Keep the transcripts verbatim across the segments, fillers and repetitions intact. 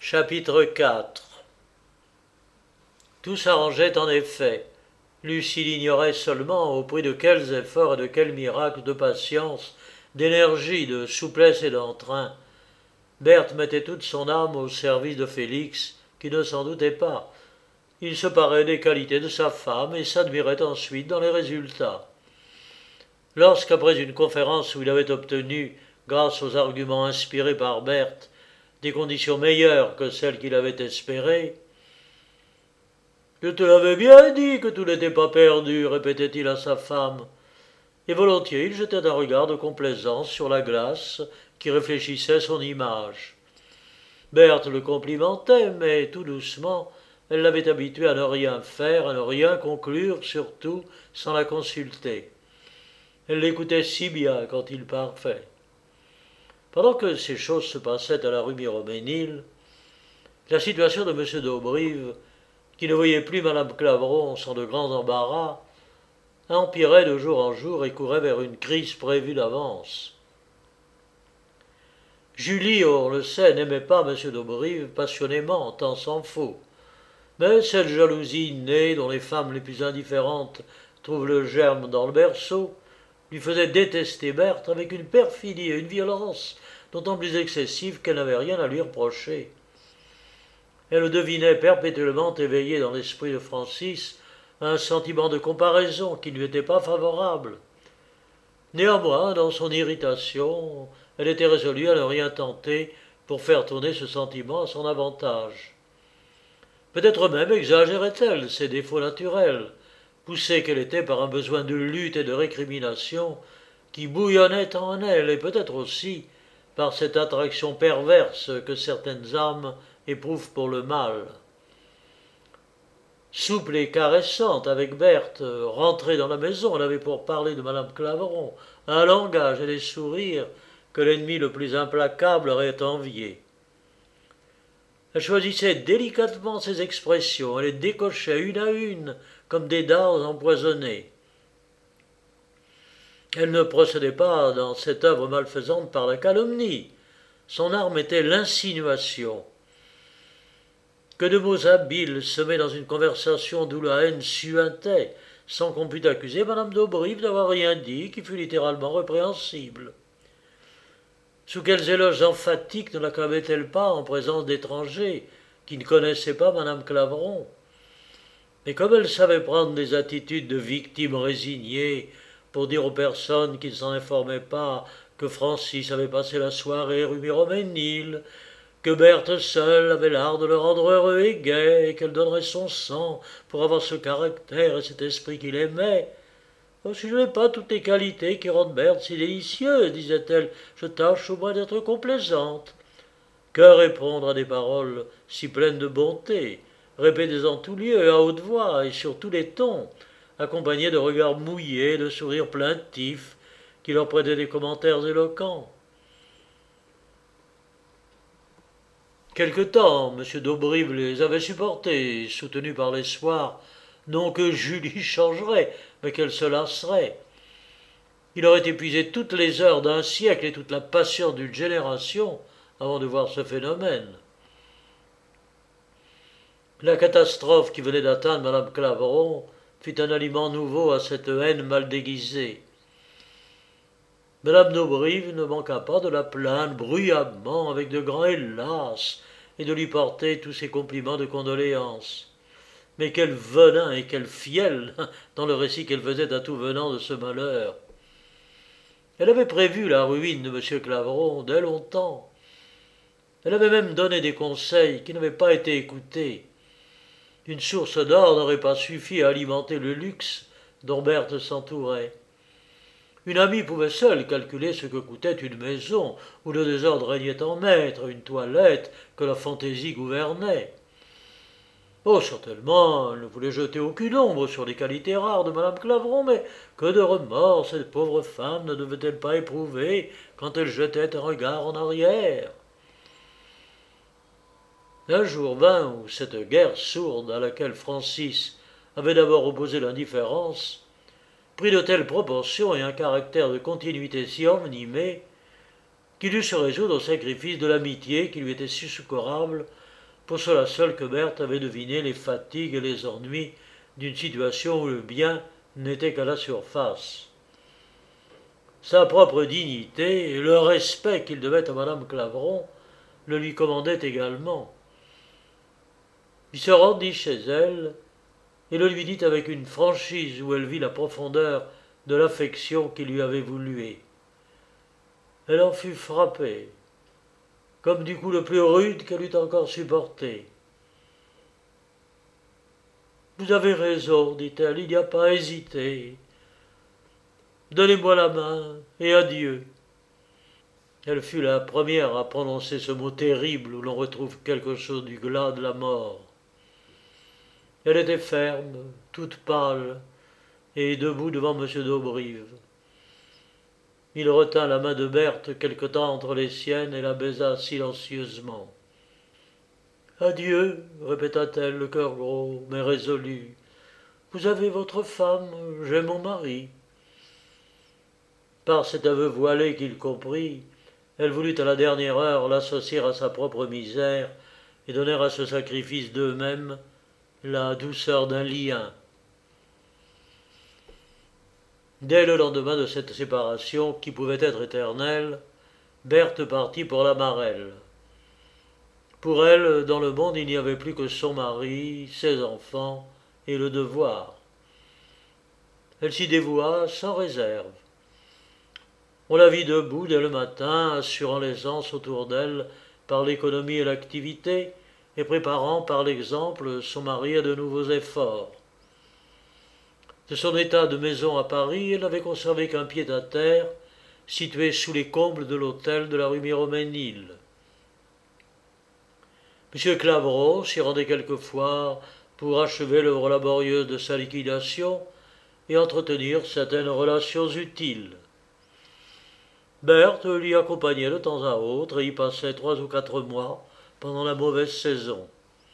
Chapitre quatre. Tout s'arrangeait en effet. Lucile ignorait seulement au prix de quels efforts et de quels miracles de patience, d'énergie, de souplesse et d'entrain Berthe mettait toute son âme au service de Félix, qui ne s'en doutait pas. Il se parait des qualités de sa femme et s'admirait ensuite dans les résultats. Lorsqu'après une conférence où il avait obtenu, grâce aux arguments inspirés par Berthe, des conditions meilleures que celles qu'il avait espérées, « Je te l'avais bien dit que tout n'était pas perdu, répétait-il à sa femme. Et volontiers il jetait un regard de complaisance sur la glace qui réfléchissait son image. Berthe le complimentait, mais tout doucement, elle l'avait habitué à ne rien faire, à ne rien conclure, surtout sans la consulter. Elle l'écoutait si bien quand il parlait. Pendant que ces choses se passaient à la rue Miromesnil, la situation de M. d'Auberive, qui ne voyait plus Mme Clavron sans de grands embarras, empirait de jour en jour et courait vers une crise prévue d'avance. Julie, on le sait, n'aimait pas M. d'Auberive passionnément, tant s'en faut. Mais cette jalousie née, dont les femmes les plus indifférentes trouvent le germe dans le berceau, lui faisait détester Berthe avec une perfidie et une violence d'autant plus excessives qu'elle n'avait rien à lui reprocher. Elle devinait perpétuellement éveillé dans l'esprit de Francis un sentiment de comparaison qui ne lui était pas favorable. Néanmoins, dans son irritation, elle était résolue à ne rien tenter pour faire tourner ce sentiment à son avantage. Peut-être même exagérait-elle ses défauts naturels, poussée qu'elle était par un besoin de lutte et de récrimination qui bouillonnait en elle, et peut-être aussi par cette attraction perverse que certaines âmes éprouvent pour le mal. Souple et caressante avec Berthe, rentrée dans la maison, elle avait pour parler de Mme Clavron un langage et des sourires que l'ennemi le plus implacable aurait envié. Elle choisissait délicatement ses expressions, elle les décochait une à une comme des dards empoisonnés. Elle ne procédait pas dans cette œuvre malfaisante par la calomnie. Son arme était l'insinuation. Que de mots habiles semés dans une conversation d'où la haine suintait, sans qu'on pût accuser Mme d'Auberive d'avoir rien dit qui fût littéralement répréhensible. Sous quels éloges emphatiques ne l'acclamait-elle pas en présence d'étrangers qui ne connaissaient pas Mme Clavron? Mais comme elle savait prendre des attitudes de victime résignée pour dire aux personnes qui ne s'en informaient pas que Francis avait passé la soirée rue Miromesnil, que Berthe seule avait l'art de le rendre heureux et gai, et qu'elle donnerait son sang pour avoir ce caractère et cet esprit qu'il aimait. « Si je n'ai pas toutes les qualités qui rendent Berthe si délicieuse, disait-elle, je tâche au moins d'être complaisante. » Que répondre à des paroles si pleines de bonté, répétées en tous lieux, à haute voix et sur tous les tons, accompagnées de regards mouillés, de sourires plaintifs, qui leur prêtaient des commentaires éloquents. Quelque temps, M. d'Auberive les avait supportés, soutenu par l'espoir, non que Julie changerait, mais qu'elle se lasserait. Il aurait épuisé toutes les heures d'un siècle et toute la patience d'une génération avant de voir ce phénomène. La catastrophe qui venait d'atteindre Mme Clavron fut un aliment nouveau à cette haine mal déguisée. Mme d'Auberive ne manqua pas de la plaindre bruyamment avec de grands hélas et de lui porter tous ses compliments de condoléances. Mais quel venin et quel fiel dans le récit qu'elle faisait à tout venant de ce malheur. Elle avait prévu la ruine de M. Clavron dès longtemps. Elle avait même donné des conseils qui n'avaient pas été écoutés. Une source d'or n'aurait pas suffi à alimenter le luxe dont Berthe s'entourait. Une amie pouvait seule calculer ce que coûtait une maison où le désordre régnait en maître, une toilette que la fantaisie gouvernait. Oh, certainement, elle ne voulait jeter aucune ombre sur les qualités rares de Mme Clavron, mais que de remords cette pauvre femme ne devait-elle pas éprouver quand elle jetait un regard en arrière? Un jour vint où cette guerre sourde à laquelle Francis avait d'abord opposé l'indifférence prit de telles proportions et un caractère de continuité si envenimé qu'il dut se résoudre au sacrifice de l'amitié qui lui était si succorable pour cela seul que Berthe avait deviné les fatigues et les ennuis d'une situation où le bien n'était qu'à la surface. Sa propre dignité et le respect qu'il devait à madame Clavron le lui commandaient également. Il se rendit chez elle et le lui dit avec une franchise où elle vit la profondeur de l'affection qu'il lui avait vouée. Elle en fut frappée, comme du coup le plus rude qu'elle eût encore supporté. « Vous avez raison, dit-elle, il n'y a pas à hésiter. Donnez-moi la main et adieu. » Elle fut la première à prononcer ce mot terrible où l'on retrouve quelque chose du glas de la mort. Elle était ferme, toute pâle, et debout devant M. d'Auberive. Il retint la main de Berthe quelque temps entre les siennes et la baisa silencieusement. « Adieu, répéta-t-elle, le cœur gros, mais résolu. Vous avez votre femme, j'ai mon mari. » Par cet aveu voilé qu'il comprit, elle voulut à la dernière heure l'associer à sa propre misère et donner à ce sacrifice d'eux-mêmes la douceur d'un lien. Dès le lendemain de cette séparation, qui pouvait être éternelle, Berthe partit pour la Marelle. Pour elle, dans le monde, il n'y avait plus que son mari, ses enfants et le devoir. Elle s'y dévoua sans réserve. On la vit debout dès le matin, assurant l'aisance autour d'elle par l'économie et l'activité, et préparant par l'exemple son mari à de nouveaux efforts. De son état de maison à Paris, elle n'avait conservé qu'un pied-à-terre, situé sous les combles de l'hôtel de la rue Miroménil. M. Clavron s'y rendait quelquefois pour achever l'œuvre laborieuse de sa liquidation et entretenir certaines relations utiles. Berthe l'y accompagnait de temps à autre et y passait trois ou quatre mois pendant la mauvaise saison.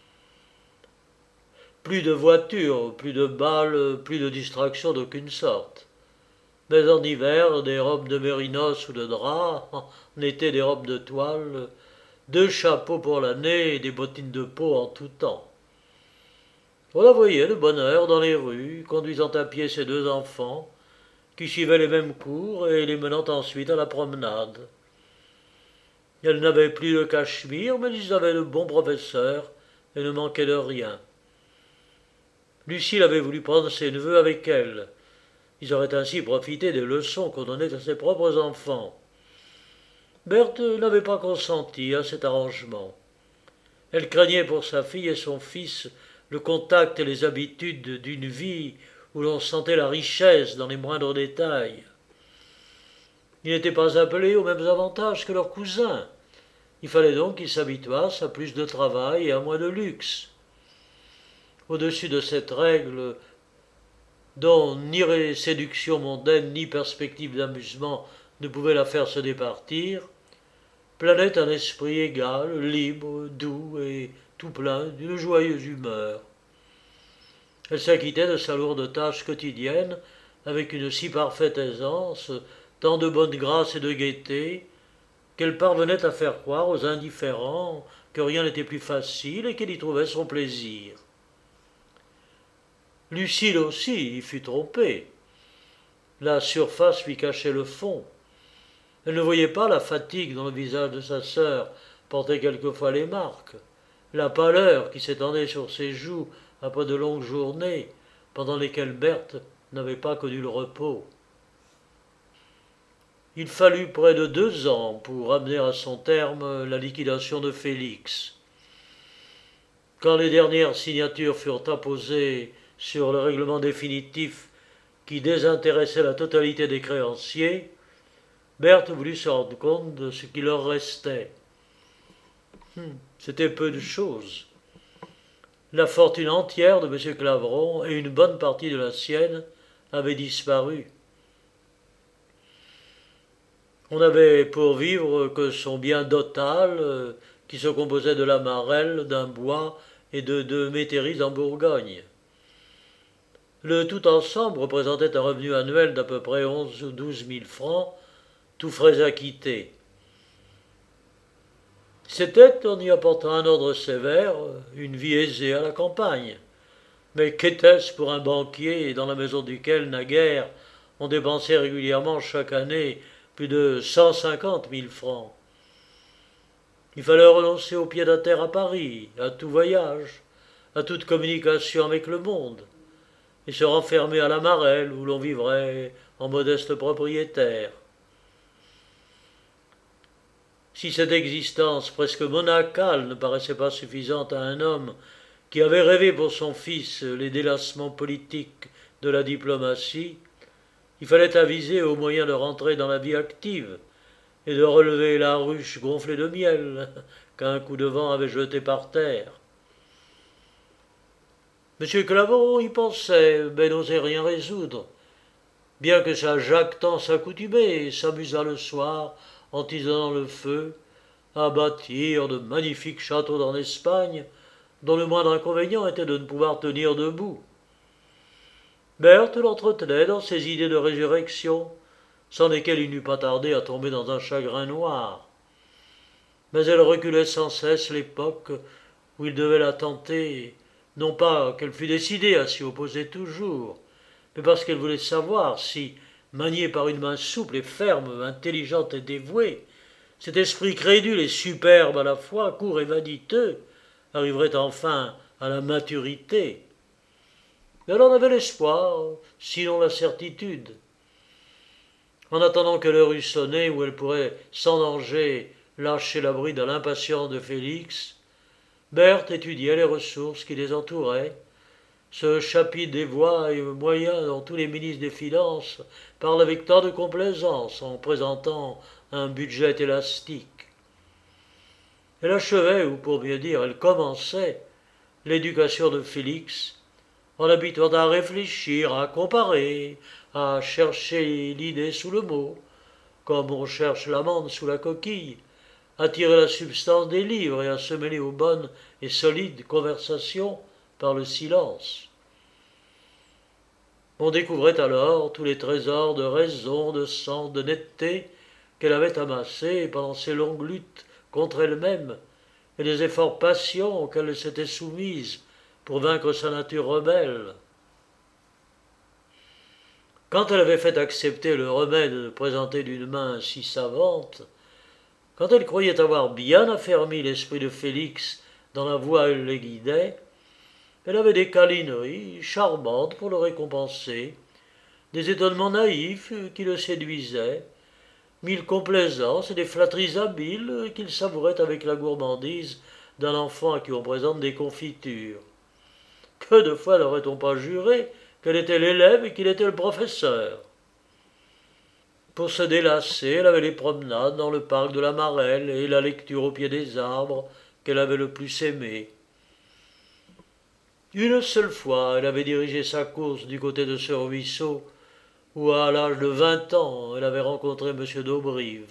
Plus de voitures, plus de balles, plus de distractions d'aucune sorte. Mais en hiver, des robes de mérinos ou de drap, en été des robes de toile, deux chapeaux pour l'année et des bottines de peau en tout temps. On la voyait de bonne heure dans les rues, conduisant à pied ses deux enfants, qui suivaient les mêmes cours et les menant ensuite à la promenade. Elle n'avait plus le cachemire, mais ils avaient de bons professeurs et ne manquaient de rien. Lucile avait voulu prendre ses neveux avec elle. Ils auraient ainsi profité des leçons qu'on donnait à ses propres enfants. Berthe n'avait pas consenti à cet arrangement. Elle craignait pour sa fille et son fils le contact et les habitudes d'une vie où l'on sentait la richesse dans les moindres détails. Ils n'étaient pas appelés aux mêmes avantages que leurs cousins. Il fallait donc qu'ils s'habituassent à plus de travail et à moins de luxe. Au-dessus de cette règle, dont ni séduction mondaine ni perspective d'amusement ne pouvaient la faire se départir, planait un esprit égal, libre, doux et tout plein d'une joyeuse humeur. Elle s'acquittait de sa lourde tâche quotidienne avec une si parfaite aisance, tant de bonne grâce et de gaieté, qu'elle parvenait à faire croire aux indifférents que rien n'était plus facile et qu'elle y trouvait son plaisir. Lucile aussi y fut trompée. La surface lui cachait le fond. Elle ne voyait pas la fatigue dont le visage de sa sœur portait quelquefois les marques, la pâleur qui s'étendait sur ses joues après de longues journées, pendant lesquelles Berthe n'avait pas connu le repos. Il fallut près de deux ans pour amener à son terme la liquidation de Félix. Quand les dernières signatures furent apposées sur le règlement définitif qui désintéressait la totalité des créanciers, Berthe voulut se rendre compte de ce qui leur restait. Hum, c'était peu de choses. La fortune entière de M. Clavron et une bonne partie de la sienne avaient disparu. On n'avait pour vivre que son bien dotal, qui se composait de la Marelle, d'un bois et de deux métairies en Bourgogne. Le tout ensemble représentait un revenu annuel d'à peu près onze ou douze mille francs, tous frais acquittés. C'était, en y apportant un ordre sévère, une vie aisée à la campagne. Mais qu'était-ce pour un banquier dans la maison duquel, naguère, on dépensait régulièrement chaque année plus de cent cinquante mille francs? Il fallait renoncer au pied-à-terre à Paris, à tout voyage, à toute communication avec le monde, et se renfermer à la Marelle où l'on vivrait en modeste propriétaire. Si cette existence presque monacale ne paraissait pas suffisante à un homme qui avait rêvé pour son fils les délassements politiques de la diplomatie, il fallait aviser au moyen de rentrer dans la vie active et de relever la ruche gonflée de miel qu'un coup de vent avait jetée par terre. M. Clavron y pensait, mais n'osait rien résoudre, bien que sa jactance accoutumée s'amusât le soir, en tisonnant le feu, à bâtir de magnifiques châteaux en Espagne, dont le moindre inconvénient était de ne pouvoir tenir debout. Berthe l'entretenait dans ses idées de résurrection, sans lesquelles il n'eût pas tardé à tomber dans un chagrin noir. Mais elle reculait sans cesse l'époque où il devait la tenter, non pas qu'elle fût décidée à s'y opposer toujours, mais parce qu'elle voulait savoir si, manié par une main souple et ferme, intelligente et dévouée, cet esprit crédule et superbe à la fois, court et vaniteux, arriverait enfin à la maturité. Mais elle en avait l'espoir, sinon la certitude. En attendant que l'heure eût sonné où elle pourrait sans danger lâcher la bride à l'impatience de Félix, Berthe étudiait les ressources qui les entouraient, ce chapitre des voies et moyens dont tous les ministres des Finances parlent avec tant de complaisance en présentant un budget élastique. Elle achevait, ou pour mieux dire, elle commençait l'éducation de Félix en l'habituant à réfléchir, à comparer, à chercher l'idée sous le mot, comme on cherche l'amande sous la coquille, à tirer la substance des livres et à se mêler aux bonnes et solides conversations par le silence. On découvrait alors tous les trésors de raison, de sens, de netteté qu'elle avait amassés pendant ces longues luttes contre elle-même et les efforts patients auxquels elle s'était soumise pour vaincre sa nature rebelle. Quand elle avait fait accepter le remède présenté d'une main si savante, quand elle croyait avoir bien affermi l'esprit de Félix dans la voie où elle le guidait, elle avait des câlineries charmantes pour le récompenser, des étonnements naïfs qui le séduisaient, mille complaisances et des flatteries habiles qu'il savourait avec la gourmandise d'un enfant à qui on présente des confitures. Que de fois n'aurait-on pas juré qu'elle était l'élève et qu'il était le professeur? Pour se délasser, elle avait les promenades dans le parc de la Marelle et la lecture au pied des arbres qu'elle avait le plus aimé. Une seule fois, elle avait dirigé sa course du côté de ce ruisseau où, à l'âge de vingt ans, elle avait rencontré M. d'Auberive.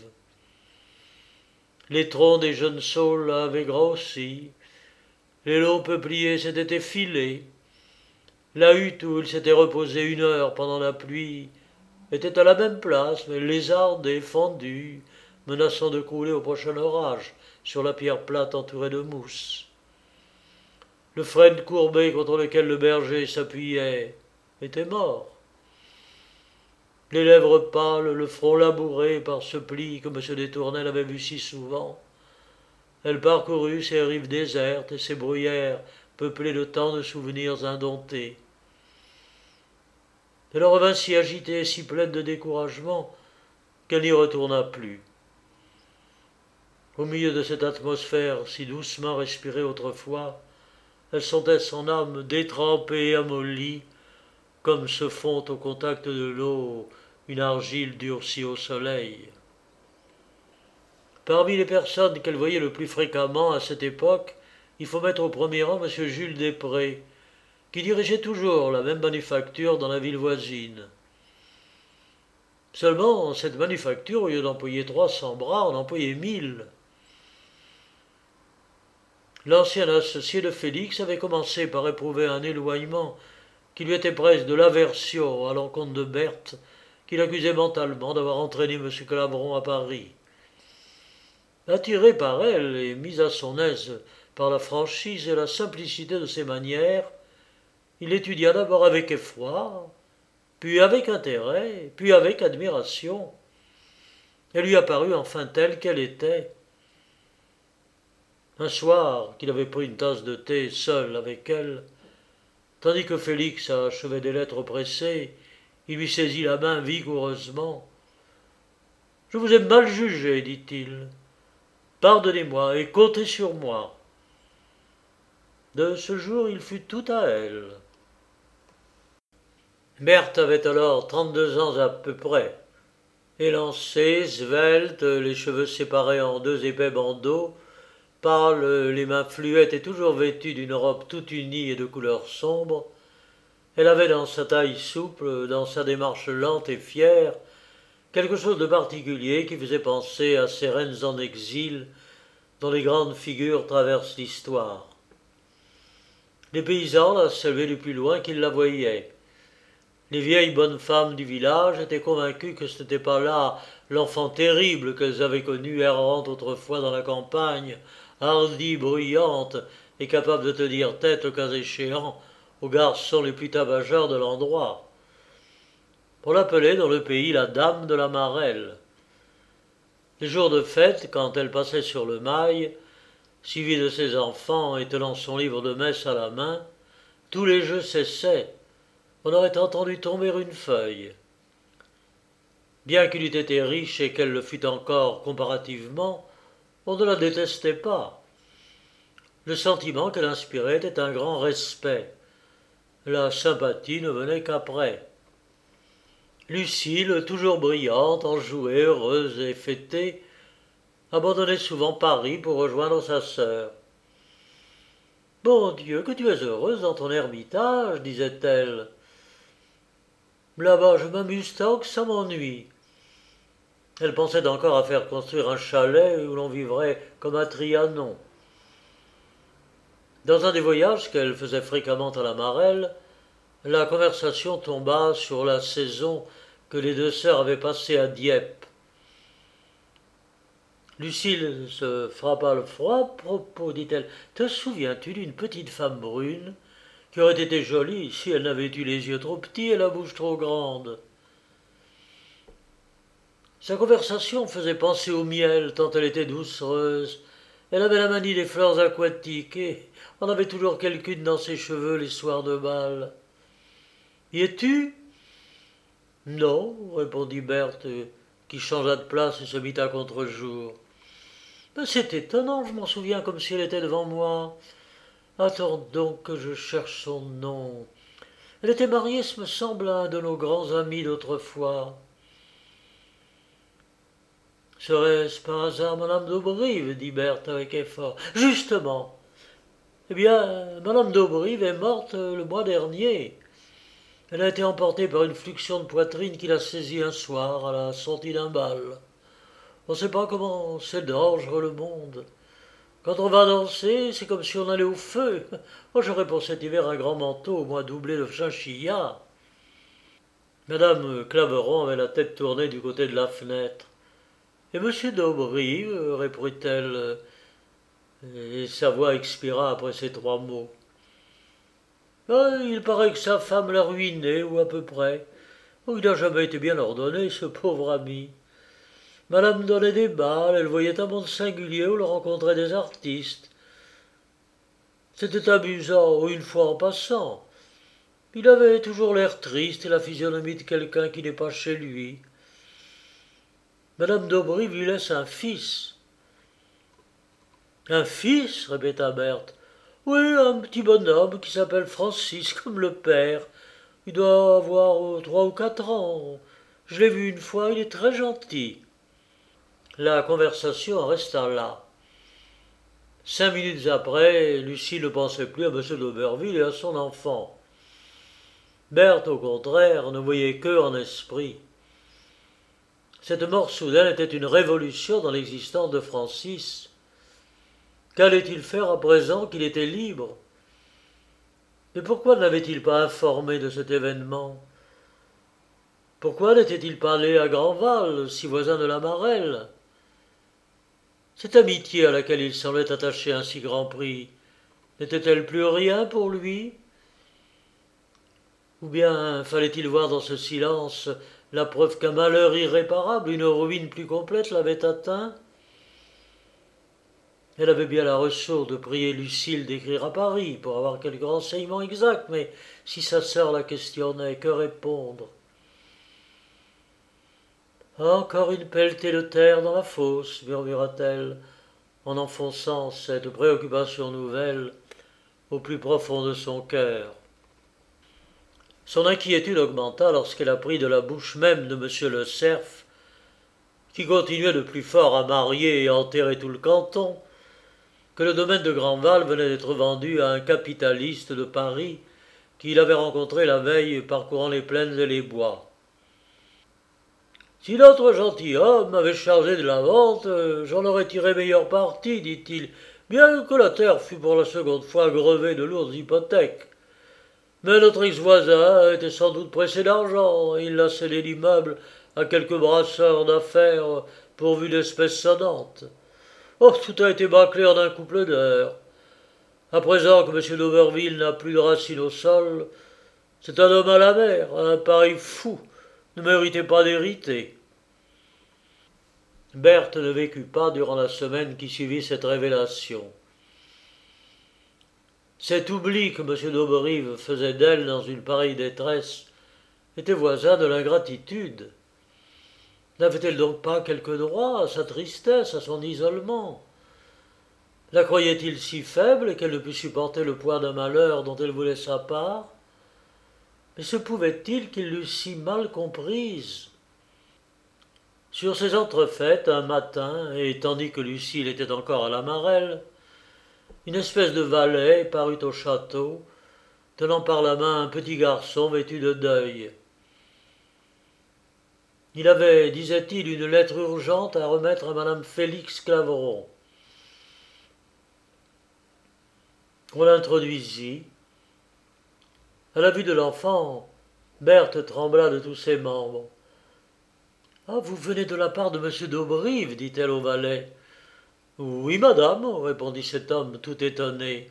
Les troncs des jeunes saules avaient grossi, les longs peupliers s'étaient effilés, la hutte où il s'était reposé une heure pendant la pluie était à la même place, mais lézardée, fendue, menaçant de couler au prochain orage sur la pierre plate entourée de mousse. Le frêne courbé contre lequel le berger s'appuyait était mort. Les lèvres pâles, le front labouré par ce pli que M. Détournel avait vu si souvent, elle parcourut ces rives désertes et ces bruyères peuplées de tant de souvenirs indomptés. Elle revint si agitée et si pleine de découragement qu'elle n'y retourna plus. Au milieu de cette atmosphère si doucement respirée autrefois, elle sentait son âme détrempée et amollie, comme se fond au contact de l'eau une argile durcie au soleil. Parmi les personnes qu'elle voyait le plus fréquemment à cette époque, il faut mettre au premier rang M. Jules Després, qui dirigeait toujours la même manufacture dans la ville voisine. Seulement, cette manufacture, au lieu d'employer trois cents bras, en employait mille. L'ancien associé de Félix avait commencé par éprouver un éloignement qui lui était presque de l'aversion à l'encontre de Berthe, qu'il accusait mentalement d'avoir entraîné M. Clavron à Paris. Attiré par elle et mis à son aise par la franchise et la simplicité de ses manières, il l'étudia d'abord avec effroi, puis avec intérêt, puis avec admiration. Elle lui apparut enfin telle qu'elle était. Un soir qu'il avait pris une tasse de thé seul avec elle, tandis que Félix achevait des lettres pressées, il lui saisit la main vigoureusement. « Je vous ai mal jugé, dit-il. Pardonnez-moi et comptez sur moi. » De ce jour, il fut tout à elle. Berthe avait alors trente-deux ans à peu près. Élancée, svelte, les cheveux séparés en deux épais bandeaux, pâle, les mains fluettes et toujours vêtue d'une robe toute unie et de couleur sombre, elle avait dans sa taille souple, dans sa démarche lente et fière, quelque chose de particulier qui faisait penser à ces reines en exil dont les grandes figures traversent l'histoire. Les paysans la saluaient du plus loin qu'ils la voyaient. Les vieilles bonnes femmes du village étaient convaincues que ce n'était pas là l'enfant terrible qu'elles avaient connu errant autrefois dans la campagne, hardie, bruyante et capable de tenir tête, le cas échéant, aux garçons les plus tabajards de l'endroit. On l'appelait dans le pays la dame de la Marelle. Les jours de fête, quand elle passait sur le mail, suivie de ses enfants et tenant son livre de messe à la main, tous les jeux cessaient. On aurait entendu tomber une feuille. Bien qu'il eût été riche et qu'elle le fût encore comparativement, on ne la détestait pas. Le sentiment qu'elle inspirait était un grand respect. La sympathie ne venait qu'après. Lucile, toujours brillante, enjouée, heureuse et fêtée, abandonnait souvent Paris pour rejoindre sa sœur. « Bon Dieu, que tu es heureuse dans ton ermitage, disait-elle. Là-bas, je m'amuse tant que ça m'ennuie. » Elle pensait encore à faire construire un chalet où l'on vivrait comme à Trianon. Dans un des voyages qu'elle faisait fréquemment à la Marelle, la conversation tomba sur la saison que les deux sœurs avaient passée à Dieppe. Lucile se frappa le froid. « À propos, dit-elle, te souviens-tu d'une petite femme brune qui aurait été jolie si elle n'avait eu les yeux trop petits et la bouche trop grande ?» Sa conversation faisait penser au miel, tant elle était doucereuse. Elle avait la manie des fleurs aquatiques et en avait toujours quelqu'une dans ses cheveux les soirs de bal. « Y es-tu » ? « Non, répondit Berthe, qui changea de place et se mit à contre-jour. « C'est étonnant, je m'en souviens comme si elle était devant moi. Attends donc que je cherche son nom. Elle était mariée, ce me semble, à un de nos grands amis d'autrefois. » « Serait-ce par hasard madame d'Auberive » dit Berthe avec effort. « Justement. Eh bien, madame d'Auberive est morte le mois dernier. Elle a été emportée par une fluxion de poitrine qui l'a saisie un soir à la sortie d'un bal. On ne sait pas comment c'est dangereux le monde. Quand on va danser, c'est comme si on allait au feu. Moi, j'aurais pour cet hiver un grand manteau, au moins doublé de chinchilla. » Madame Claveron avait la tête tournée du côté de la fenêtre. « Et monsieur d'Auberive » reprit-elle, et sa voix expira après ces trois mots. « Ah, il paraît que sa femme l'a ruiné, ou à peu près. Oh, il n'a jamais été bien ordonné, ce pauvre ami. Madame donnait des bals, elle voyait un monde singulier où l'on rencontrait des artistes. C'était amusant, une fois en passant. Il avait toujours l'air triste et la physionomie de quelqu'un qui n'est pas chez lui. Madame d'Auberive lui laisse un fils. » « Un fils » répéta Berthe. « Oui, un petit bonhomme qui s'appelle Francis, comme le père. Il doit avoir trois ou quatre ans. Je l'ai vu une fois, il est très gentil. » La conversation en resta là. Cinq minutes après, Lucie ne pensait plus à M. d'Auberville et à son enfant. Berthe, au contraire, ne voyait qu'eux en esprit. Cette mort soudaine était une révolution dans l'existence de Francis. Qu'allait-il faire à présent qu'il était libre? Et pourquoi ne l'avait-il pas informé de cet événement? Pourquoi n'était-il pas allé à Grandval, si voisin de la Marelle? Cette amitié à laquelle il semblait attacher un si grand prix, n'était-elle plus rien pour lui? Ou bien fallait-il voir dans ce silence la preuve qu'un malheur irréparable, une ruine plus complète l'avait atteint? Elle avait bien la ressource de prier Lucile d'écrire à Paris pour avoir quelques renseignements exacts, mais si sa sœur la questionnait, que répondre? Encore une pelletée de terre dans la fosse, murmura-t-elle, en enfonçant cette préoccupation nouvelle au plus profond de son cœur. Son inquiétude augmenta lorsqu'elle apprit de la bouche même de monsieur le Cerf, qui continuait de plus fort à marier et à enterrer tout le canton, que le domaine de Grandval venait d'être vendu à un capitaliste de Paris qu'il avait rencontré la veille parcourant les plaines et les bois. Si notre gentilhomme m'avait chargé de la vente, j'en aurais tiré meilleur parti, dit-il, bien que la terre fût pour la seconde fois grevée de lourdes hypothèques. Mais notre ex-voisin était sans doute pressé d'argent, et il a cédé l'immeuble à quelques brasseurs d'affaires pourvus d'espèces sonnantes. Oh, tout a été bâclé en un couple d'heures. À présent que M. d'Auberville n'a plus de racines au sol, c'est un homme à la mer, un pareil fou ne méritait pas d'hériter. Berthe ne vécut pas durant la semaine qui suivit cette révélation. Cet oubli que M. d'Auberive faisait d'elle dans une pareille détresse était voisin de l'ingratitude. N'avait-elle donc pas quelque droit à sa tristesse, à son isolement? La croyait-il si faible qu'elle ne pût supporter le poids d'un malheur dont elle voulait sa part? Mais se pouvait-il qu'il l'eût si mal comprise? Sur ces entrefaites, un matin, et tandis que Lucile était encore à la Marelle, une espèce de valet parut au château, tenant par la main un petit garçon vêtu de deuil. Il avait, disait-il, une lettre urgente à remettre à madame Félix Claveron. On l'introduisit. À la vue de l'enfant, Berthe trembla de tous ses membres. « Ah, vous venez de la part de M. d'Auberive, dit-elle au valet. « Oui, madame, répondit cet homme tout étonné.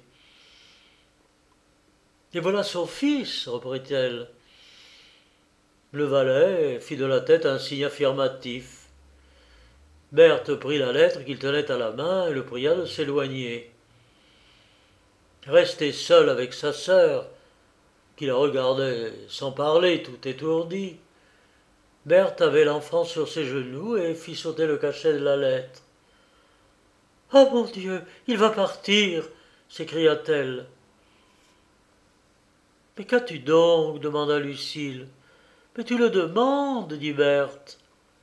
« Et voilà son fils, reprit-elle. Le valet fit de la tête un signe affirmatif. Berthe prit la lettre qu'il tenait à la main et le pria de s'éloigner. Restée seule avec sa sœur, qui la regardait sans parler, tout étourdie, Berthe avait l'enfant sur ses genoux et fit sauter le cachet de la lettre. « Oh mon Dieu, il va partir !» s'écria-t-elle. « Mais qu'as-tu donc » demanda Lucile. « Mais tu le demandes, dit Berthe.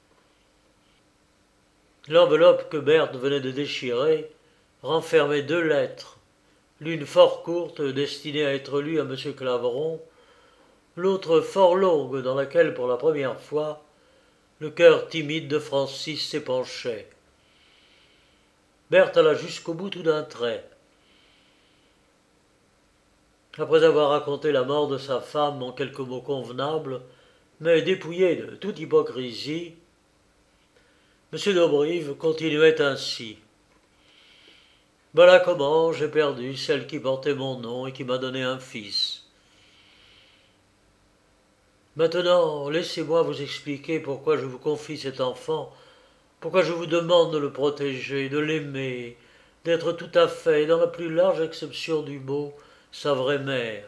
L'enveloppe que Berthe venait de déchirer renfermait deux lettres, l'une fort courte destinée à être lue à M. Claveron, l'autre fort longue dans laquelle, pour la première fois, le cœur timide de Francis s'épanchait. Berthe alla jusqu'au bout tout d'un trait. Après avoir raconté la mort de sa femme en quelques mots convenables, mais dépouillés de toute hypocrisie, M. d'Auberive continuait ainsi. « Voilà comment j'ai perdu celle qui portait mon nom et qui m'a donné un fils. Maintenant, laissez-moi vous expliquer pourquoi je vous confie cet enfant, pourquoi je vous demande de le protéger, de l'aimer, d'être tout à fait, dans la plus large acception du mot, sa vraie mère.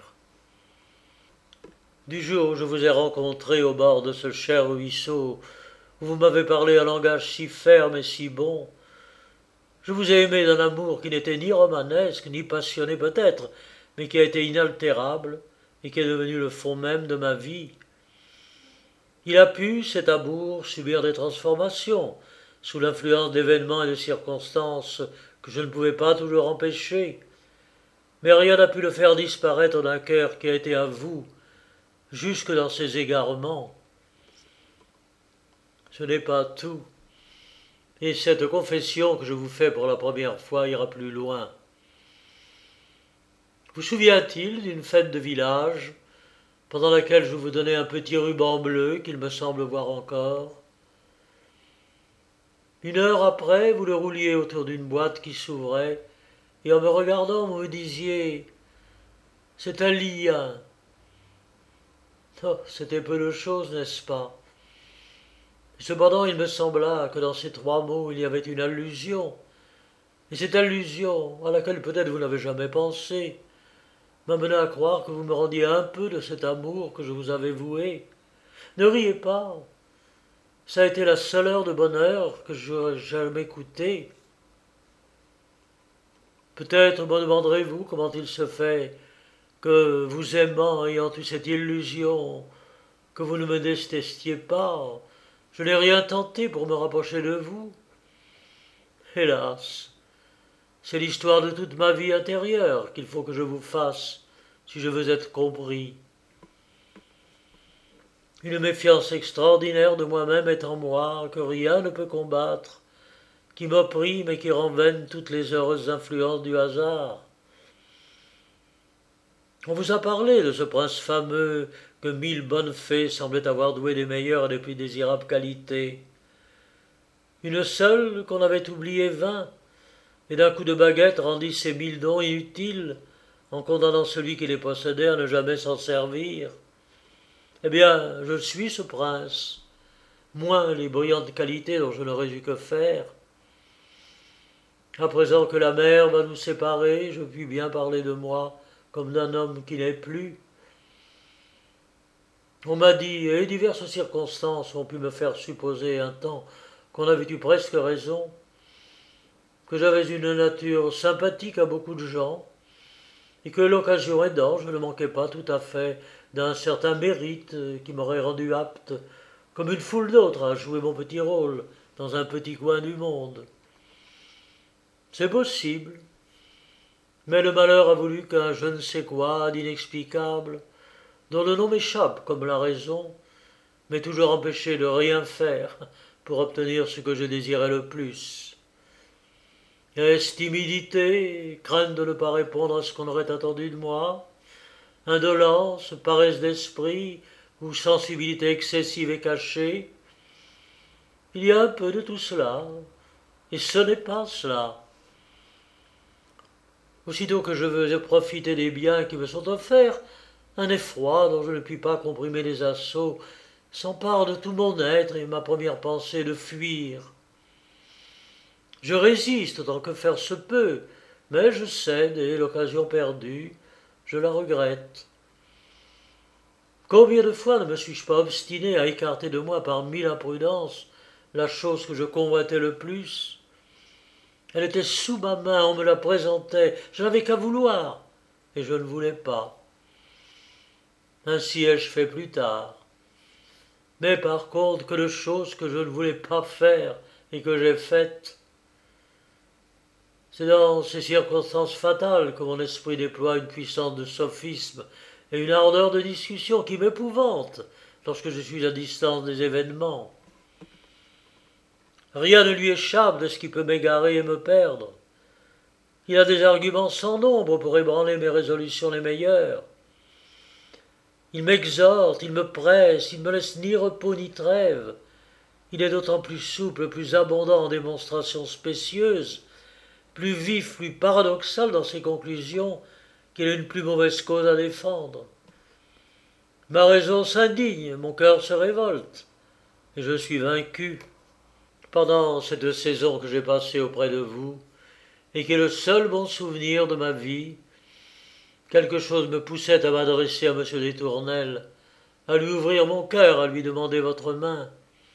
Du jour où je vous ai rencontré au bord de ce cher ruisseau, où vous m'avez parlé un langage si ferme et si bon, je vous ai aimé d'un amour qui n'était ni romanesque, ni passionné peut-être, mais qui a été inaltérable et qui est devenu le fond même de ma vie. Il a pu, cet amour, subir des transformations, sous l'influence d'événements et de circonstances que je ne pouvais pas toujours empêcher, mais rien n'a pu le faire disparaître d'un cœur qui a été à vous, jusque dans ses égarements. Ce n'est pas tout, et cette confession que je vous fais pour la première fois ira plus loin. Vous souvient-il d'une fête de village, pendant laquelle je vous donnais un petit ruban bleu qu'il me semble voir encore? Une heure après, vous le rouliez autour d'une boîte qui s'ouvrait, et en me regardant, vous me disiez « C'est un lien ». Oh, c'était peu de choses, n'est-ce pas? Cependant, il me sembla que dans ces trois mots, il y avait une allusion, et cette allusion, à laquelle peut-être vous n'avez jamais pensé, m'amena à croire que vous me rendiez un peu de cet amour que je vous avais voué. Ne riez pas, ça a été la seule heure de bonheur que j'aurais jamais coûtée. Peut-être me demanderez-vous comment il se fait que, vous aimant, ayant eu cette illusion, que vous ne me détestiez pas, je n'ai rien tenté pour me rapprocher de vous. Hélas, c'est l'histoire de toute ma vie intérieure qu'il faut que je vous fasse, si je veux être compris. Une méfiance extraordinaire de moi-même est en moi, que rien ne peut combattre, qui m'opprime et qui rend vaines toutes les heureuses influences du hasard. On vous a parlé de ce prince fameux que mille bonnes fées semblaient avoir doué des meilleures et des plus désirables qualités. Une seule qu'on avait oubliée vint, et d'un coup de baguette rendit ces mille dons inutiles, en condamnant celui qui les possédait à ne jamais s'en servir. Eh bien, je suis ce prince, moins les brillantes qualités dont je n'aurais eu que faire. À présent que la mer va nous séparer, je puis bien parler de moi comme d'un homme qui n'est plus. On m'a dit, et diverses circonstances ont pu me faire supposer un temps qu'on avait eu presque raison, que j'avais une nature sympathique à beaucoup de gens, et que l'occasion aidant, je ne manquais pas tout à fait d'un certain mérite qui m'aurait rendu apte, comme une foule d'autres, à jouer mon petit rôle dans un petit coin du monde. C'est possible, mais le malheur a voulu qu'un je ne sais quoi d'inexplicable, dont le nom m'échappe comme la raison, m'ait toujours empêché de rien faire pour obtenir ce que je désirais le plus. Est-ce timidité, crainte de ne pas répondre à ce qu'on aurait attendu de moi, indolence, paresse d'esprit ou sensibilité excessive et cachée? Il y a un peu de tout cela, et ce n'est pas cela. Aussitôt que je veux profiter des biens qui me sont offerts, un effroi dont je ne puis pas comprimer les assauts s'empare de tout mon être et ma première pensée est de fuir. Je résiste autant que faire se peut, mais je cède et l'occasion perdue, je la regrette. Combien de fois ne me suis-je pas obstiné à écarter de moi par mille imprudences la chose que je convoitais le plus? Elle était sous ma main, on me la présentait, je n'avais qu'à vouloir, et je ne voulais pas. Ainsi ai-je fait plus tard. Mais par contre, que de choses que je ne voulais pas faire et que j'ai faites. C'est dans ces circonstances fatales que mon esprit déploie une puissance de sophisme et une ardeur de discussion qui m'épouvante lorsque je suis à distance des événements. Rien ne lui échappe de ce qui peut m'égarer et me perdre. Il a des arguments sans nombre pour ébranler mes résolutions les meilleures. Il m'exhorte, il me presse, il ne me laisse ni repos ni trêve. Il est d'autant plus souple, plus abondant en démonstrations spécieuses, plus vif, plus paradoxal dans ses conclusions, qu'il a une plus mauvaise cause à défendre. Ma raison s'indigne, mon cœur se révolte, et je suis vaincu. Pendant cette saison que j'ai passée auprès de vous, et qui est le seul bon souvenir de ma vie, quelque chose me poussait à m'adresser à M. des Tournelles, à lui ouvrir mon cœur, à lui demander votre main.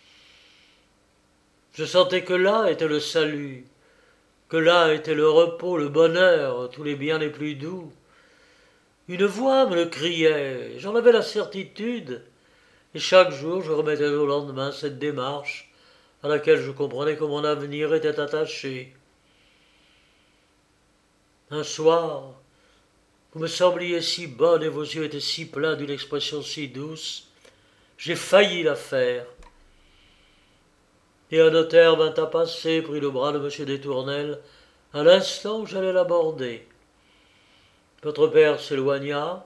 Je sentais que là était le salut, que là était le repos, le bonheur, tous les biens les plus doux. Une voix me le criait, j'en avais la certitude, et chaque jour je remettais au lendemain cette démarche, à laquelle je comprenais que mon avenir était attaché. Un soir, vous me sembliez si bonne et vos yeux étaient si pleins d'une expression si douce, j'ai failli la faire. Et un notaire vint à passer, prit le bras de M. des Tournelles, à l'instant où j'allais l'aborder. Votre père s'éloigna,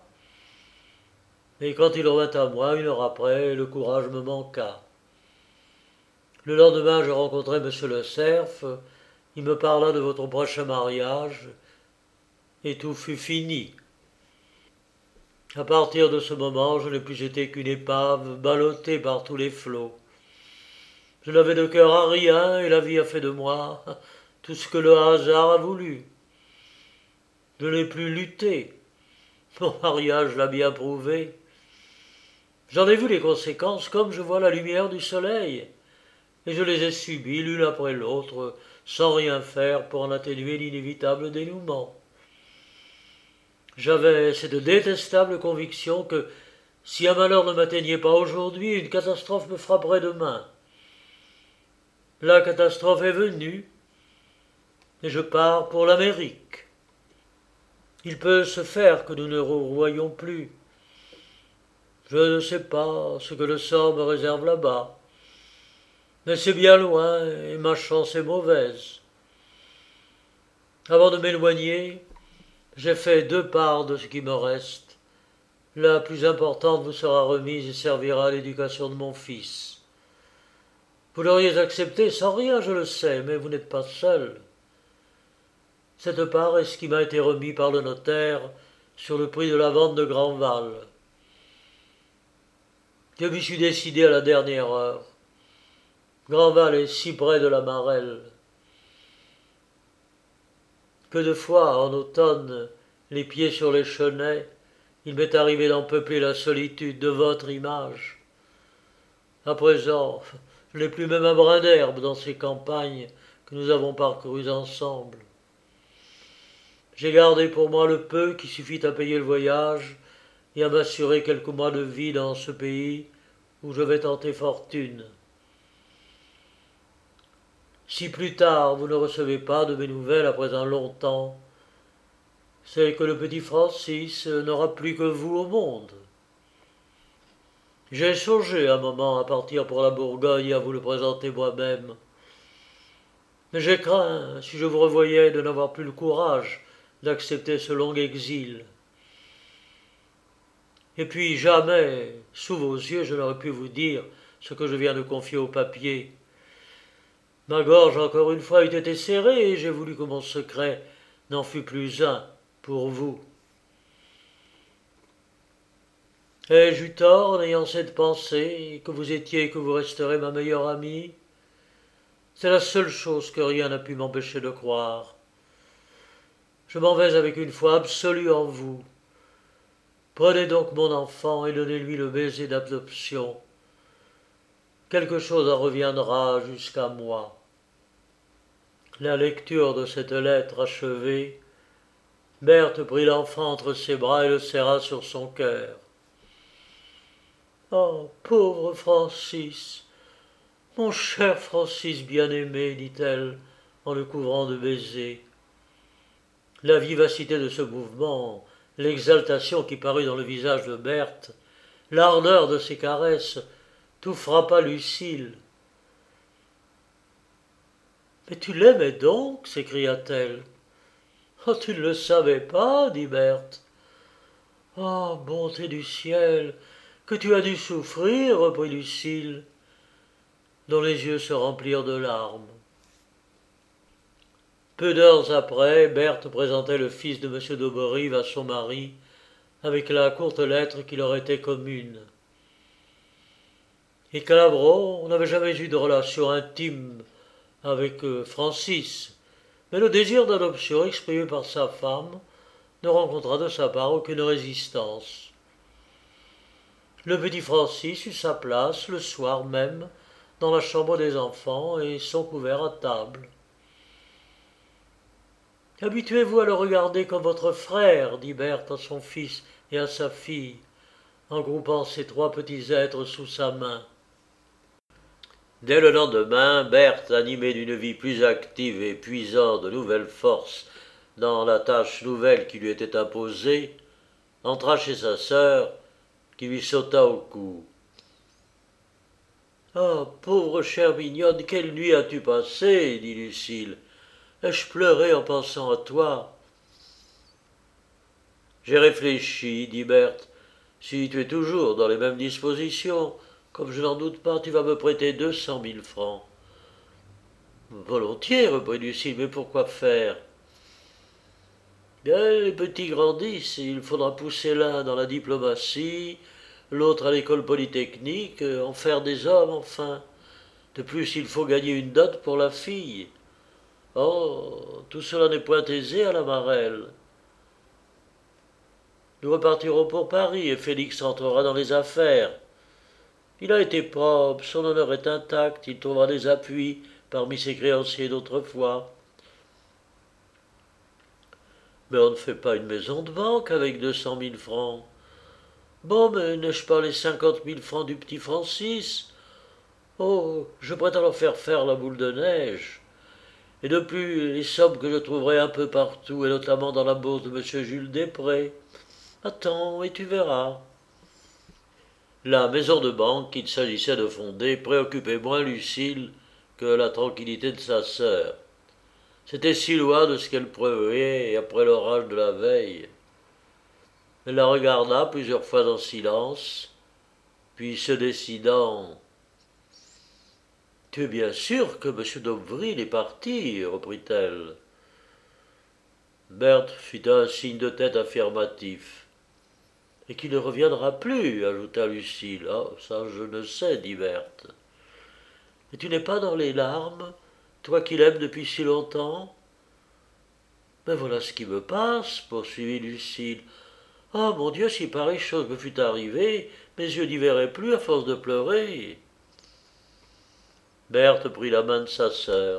et quand il revint à moi, une heure après, le courage me manqua. Le lendemain, je rencontrai monsieur le cerf. Il me parla de votre prochain mariage, et tout fut fini. À partir de ce moment, je n'ai plus été qu'une épave ballottée par tous les flots. Je n'avais de cœur à rien, et la vie a fait de moi tout ce que le hasard a voulu. Je n'ai plus lutté. Mon mariage l'a bien prouvé. J'en ai vu les conséquences comme je vois la lumière du soleil, et je les ai subies l'une après l'autre, sans rien faire pour en atténuer l'inévitable dénouement. J'avais cette détestable conviction que, si un malheur ne m'atteignait pas aujourd'hui, une catastrophe me frapperait demain. La catastrophe est venue, et je pars pour l'Amérique. Il peut se faire que nous ne revoyions plus. Je ne sais pas ce que le sort me réserve là-bas, mais c'est bien loin et ma chance est mauvaise. Avant de m'éloigner, j'ai fait deux parts de ce qui me reste. La plus importante vous sera remise et servira à l'éducation de mon fils. Vous l'auriez accepté sans rien, je le sais, mais vous n'êtes pas seul. Cette part est ce qui m'a été remis par le notaire sur le prix de la vente de Grandval. Je m'y suis décidé à la dernière heure. Grandval est si près de la Marelle. Que de fois, en automne, les pieds sur les chenets, il m'est arrivé d'en peupler la solitude de votre image. À présent, je n'ai plus même un brin d'herbe dans ces campagnes que nous avons parcourues ensemble. J'ai gardé pour moi le peu qui suffit à payer le voyage et à m'assurer quelques mois de vie dans ce pays où je vais tenter fortune. Si plus tard vous ne recevez pas de mes nouvelles après un long temps, c'est que le petit Francis n'aura plus que vous au monde. J'ai songé un moment à partir pour la Bourgogne et à vous le présenter moi-même. Mais j'ai craint, si je vous revoyais, de n'avoir plus le courage d'accepter ce long exil. Et puis jamais, sous vos yeux, je n'aurais pu vous dire ce que je viens de confier au papier. Ma gorge, encore une fois, eût été serrée, et j'ai voulu que mon secret n'en fût plus un pour vous. Ai-je eu tort en ayant cette pensée, que vous étiez et que vous resterez ma meilleure amie? C'est la seule chose que rien n'a pu m'empêcher de croire. Je m'en vais avec une foi absolue en vous. Prenez donc mon enfant et donnez-lui le baiser d'adoption. Quelque chose en reviendra jusqu'à moi. La lecture de cette lettre achevée, Berthe prit l'enfant entre ses bras et le serra sur son cœur. « Oh, pauvre Francis, mon cher Francis bien-aimé, dit-elle, en le couvrant de baisers. » La vivacité de ce mouvement, l'exaltation qui parut dans le visage de Berthe, l'ardeur de ses caresses, tout frappa Lucile. « Mais tu l'aimais donc » s'écria-t-elle. « Oh, tu ne le savais pas » dit Berthe. « Oh, bonté du ciel, que tu as dû souffrir » reprit Lucile, dont les yeux se remplirent de larmes. Peu d'heures après, Berthe présentait le fils de M. d'Auberive à son mari, avec la courte lettre qui leur était commune. Et Calabro n'avait jamais eu de relation intime avec Francis, mais le désir d'adoption exprimé par sa femme ne rencontra de sa part aucune résistance. Le petit Francis eut sa place le soir même dans la chambre des enfants et son couvert à table. « Habituez-vous à le regarder comme votre frère, dit Berthe à son fils et à sa fille, en groupant ces trois petits êtres sous sa main. » Dès le lendemain, Berthe, animée d'une vie plus active et puisant de nouvelles forces dans la tâche nouvelle qui lui était imposée, entra chez sa sœur, qui lui sauta au cou. « Ah, pauvre chère mignonne, quelle nuit as-tu passée » dit Lucile. « Ai-je pleuré en pensant à toi ?»« J'ai réfléchi, » dit Berthe. « Si tu es toujours dans les mêmes dispositions, comme je n'en doute pas, tu vas me prêter deux cent mille francs. Volontiers, reprit Lucille, mais pourquoi faire? Bien, les petits grandissent, et il faudra pousser l'un dans la diplomatie, l'autre à l'école polytechnique, en faire des hommes, enfin. De plus, il faut gagner une dot pour la fille. Oh, tout cela n'est point aisé à la Marelle. Nous repartirons pour Paris et Félix entrera dans les affaires. Il a été propre, son honneur est intact, il trouvera des appuis parmi ses créanciers d'autrefois. Mais on ne fait pas une maison de banque avec deux cent mille francs. Bon, mais n'ai-je pas les cinquante mille francs du petit Francis? Oh, je prétends leur faire faire la boule de neige. Et de plus, les sommes que je trouverai un peu partout, et notamment dans la bourse de monsieur Jules Després. Attends, et tu verras. La maison de banque qu'il s'agissait de fonder préoccupait moins Lucille que la tranquillité de sa sœur. C'était si loin de ce qu'elle prévoyait après l'orage de la veille. Elle la regarda plusieurs fois en silence, puis se décidant. Tu es bien sûr que M. d'Aubeville est parti, reprit-elle. Berthe fit un signe de tête affirmatif. Et qu'il ne reviendra plus, ajouta Lucille. Ah, ça je ne sais, dit Berthe. Et tu n'es pas dans les larmes, toi qui l'aimes depuis si longtemps? Mais voilà ce qui me passe, poursuivit Lucille. Ah, mon Dieu, si pareille chose me fût arrivée, mes yeux n'y verraient plus à force de pleurer. Berthe prit la main de sa sœur.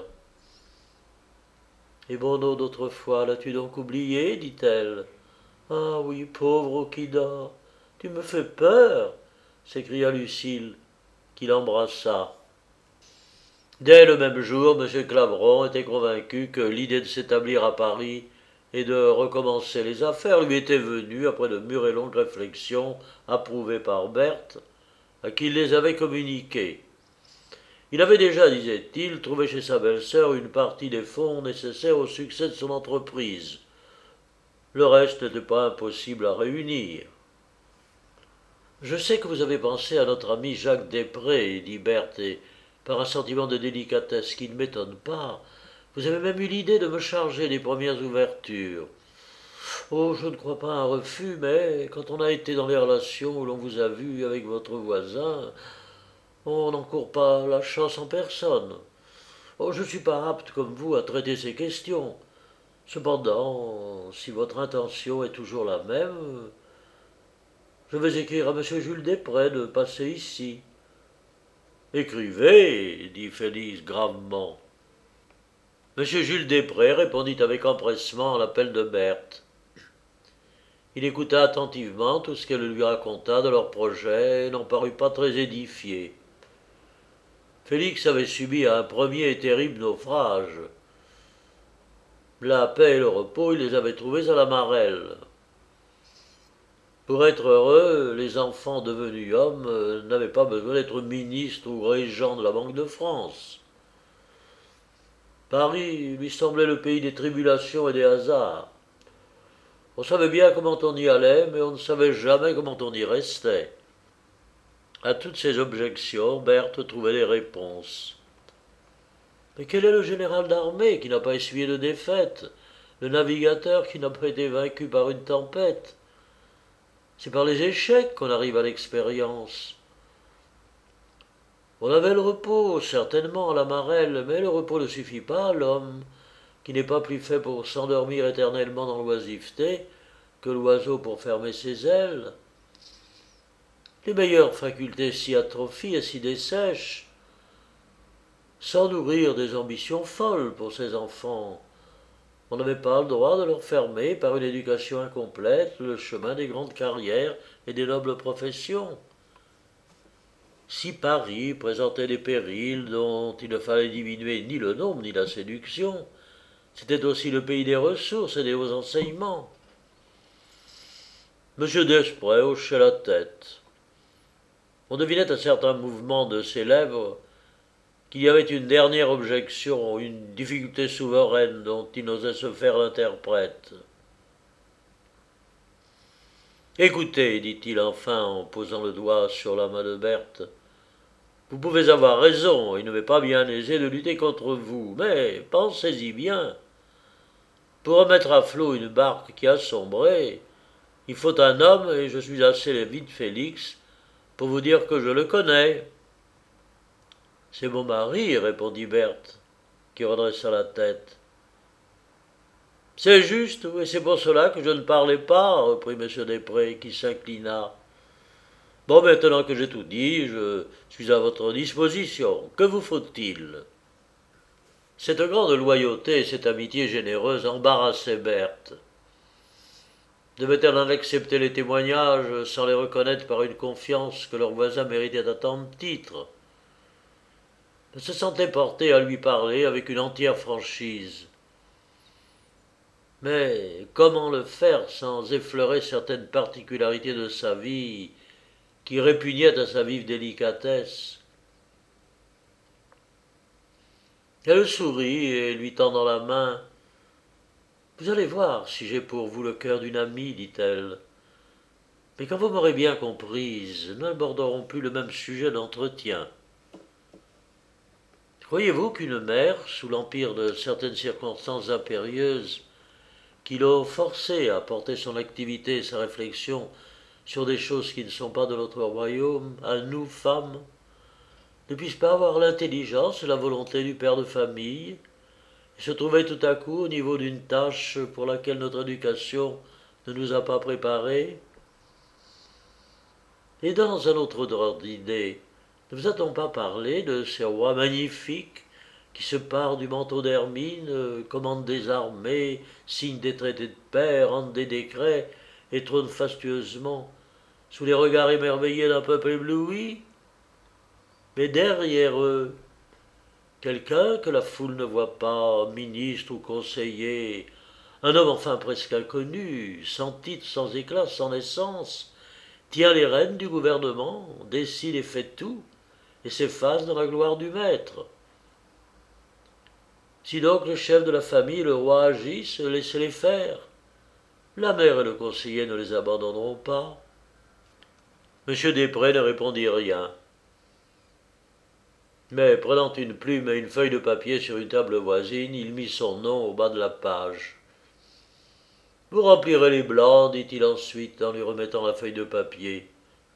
Et mon eau d'autrefois, l'as-tu donc oublié, dit-elle. Ah oui, pauvre Okida, tu me fais peur, s'écria Lucille, qui l'embrassa. Dès le même jour, M. Clavron était convaincu que l'idée de s'établir à Paris et de recommencer les affaires lui était venue après de mûres et longues réflexions approuvées par Berthe, à qui il les avait communiquées. Il avait déjà, disait-il, trouvé chez sa belle-sœur une partie des fonds nécessaires au succès de son entreprise. Le reste n'était pas impossible à réunir. Je sais que vous avez pensé à notre ami Jacques Després, dit Berthe, et par un sentiment de délicatesse qui ne m'étonne pas, vous avez même eu l'idée de me charger des premières ouvertures. Oh, je ne crois pas à un refus, mais quand on a été dans les relations où l'on vous a vu avec votre voisin, on n'encourt pas la chance en personne. Oh, je ne suis pas apte, comme vous, à traiter ces questions. Cependant, si votre intention est toujours la même, je vais écrire à M. Jules Després de passer ici. Écrivez, dit Félix gravement. M. Jules Després répondit avec empressement à l'appel de Berthe. Il écouta attentivement tout ce qu'elle lui raconta de leur projet et n'en parut pas très édifié. Félix avait subi un premier et terrible naufrage. La paix et le repos, il les avait trouvés à la Marelle. Pour être heureux, les enfants devenus hommes n'avaient pas besoin d'être ministres ou régents de la Banque de France. Paris lui semblait le pays des tribulations et des hasards. On savait bien comment on y allait, mais on ne savait jamais comment on y restait. À toutes ces objections, Berthe trouvait des réponses. Mais quel est le général d'armée qui n'a pas essuyé de défaite, le navigateur qui n'a pas été vaincu par une tempête? C'est par les échecs qu'on arrive à l'expérience. On avait le repos, certainement, à la Marelle, mais le repos ne suffit pas à l'homme, qui n'est pas plus fait pour s'endormir éternellement dans l'oisiveté que l'oiseau pour fermer ses ailes. Les meilleures facultés s'y atrophient et s'y dessèchent, sans nourrir des ambitions folles pour ces enfants. On n'avait pas le droit de leur fermer, par une éducation incomplète, le chemin des grandes carrières et des nobles professions. Si Paris présentait des périls dont il ne fallait diminuer ni le nombre ni la séduction, c'était aussi le pays des ressources et des hauts enseignements. M. Desprez hochait la tête. On devinait à certains mouvements de ses lèvres qu'il y avait une dernière objection, une difficulté souveraine dont il n'osait se faire l'interprète. « Écoutez, dit-il enfin en posant le doigt sur la main de Berthe, Vous pouvez avoir raison, il ne m'est pas bien aisé de lutter contre vous, mais pensez-y bien. Pour remettre à flot une barque qui a sombré, il faut un homme, et je suis assez vite Félix pour vous dire que je le connais. C'est mon mari, répondit Berthe, qui redressa la tête. C'est juste, et c'est pour cela que je ne parlais pas, reprit M. Després, qui s'inclina. Bon, maintenant que j'ai tout dit, je suis à votre disposition. Que vous faut-il? Cette grande loyauté et cette amitié généreuse embarrassaient Berthe. Devait-elle en accepter les témoignages sans les reconnaître par une confiance que leur voisin méritait à tant de titres? Elle se sentait portée à lui parler avec une entière franchise. Mais comment le faire sans effleurer certaines particularités de sa vie qui répugnaient à sa vive délicatesse? Elle sourit et lui tendant la main. « Vous allez voir si j'ai pour vous le cœur d'une amie, dit-elle. Mais quand vous m'aurez bien comprise, nous n'aborderons plus le même sujet d'entretien. Croyez-vous qu'une mère, sous l'empire de certaines circonstances impérieuses, qui l'ont forcée à porter son activité et sa réflexion sur des choses qui ne sont pas de notre royaume, à nous, femmes, ne puisse pas avoir l'intelligence et la volonté du père de famille, et se trouver tout à coup au niveau d'une tâche pour laquelle notre éducation ne nous a pas préparés? Et dans un autre ordre d'idée, ne vous a-t-on pas parlé de ces rois magnifiques qui se parent du manteau d'hermine, commandent des armées, signent des traités de paix, rendent des décrets et trônent fastueusement sous les regards émerveillés d'un peuple ébloui? Mais derrière eux, quelqu'un que la foule ne voit pas, ministre ou conseiller, un homme enfin presque inconnu, sans titre, sans éclat, sans naissance, tient les rênes du gouvernement, décide et fait tout, et s'efface dans la gloire du maître. Si donc le chef de la famille et le roi agissent, laissez-les faire. La mère et le conseiller ne les abandonneront pas. M. Després ne répondit rien. Mais prenant une plume et une feuille de papier sur une table voisine, il mit son nom au bas de la page. « Vous remplirez les blancs, dit-il ensuite en lui remettant la feuille de papier.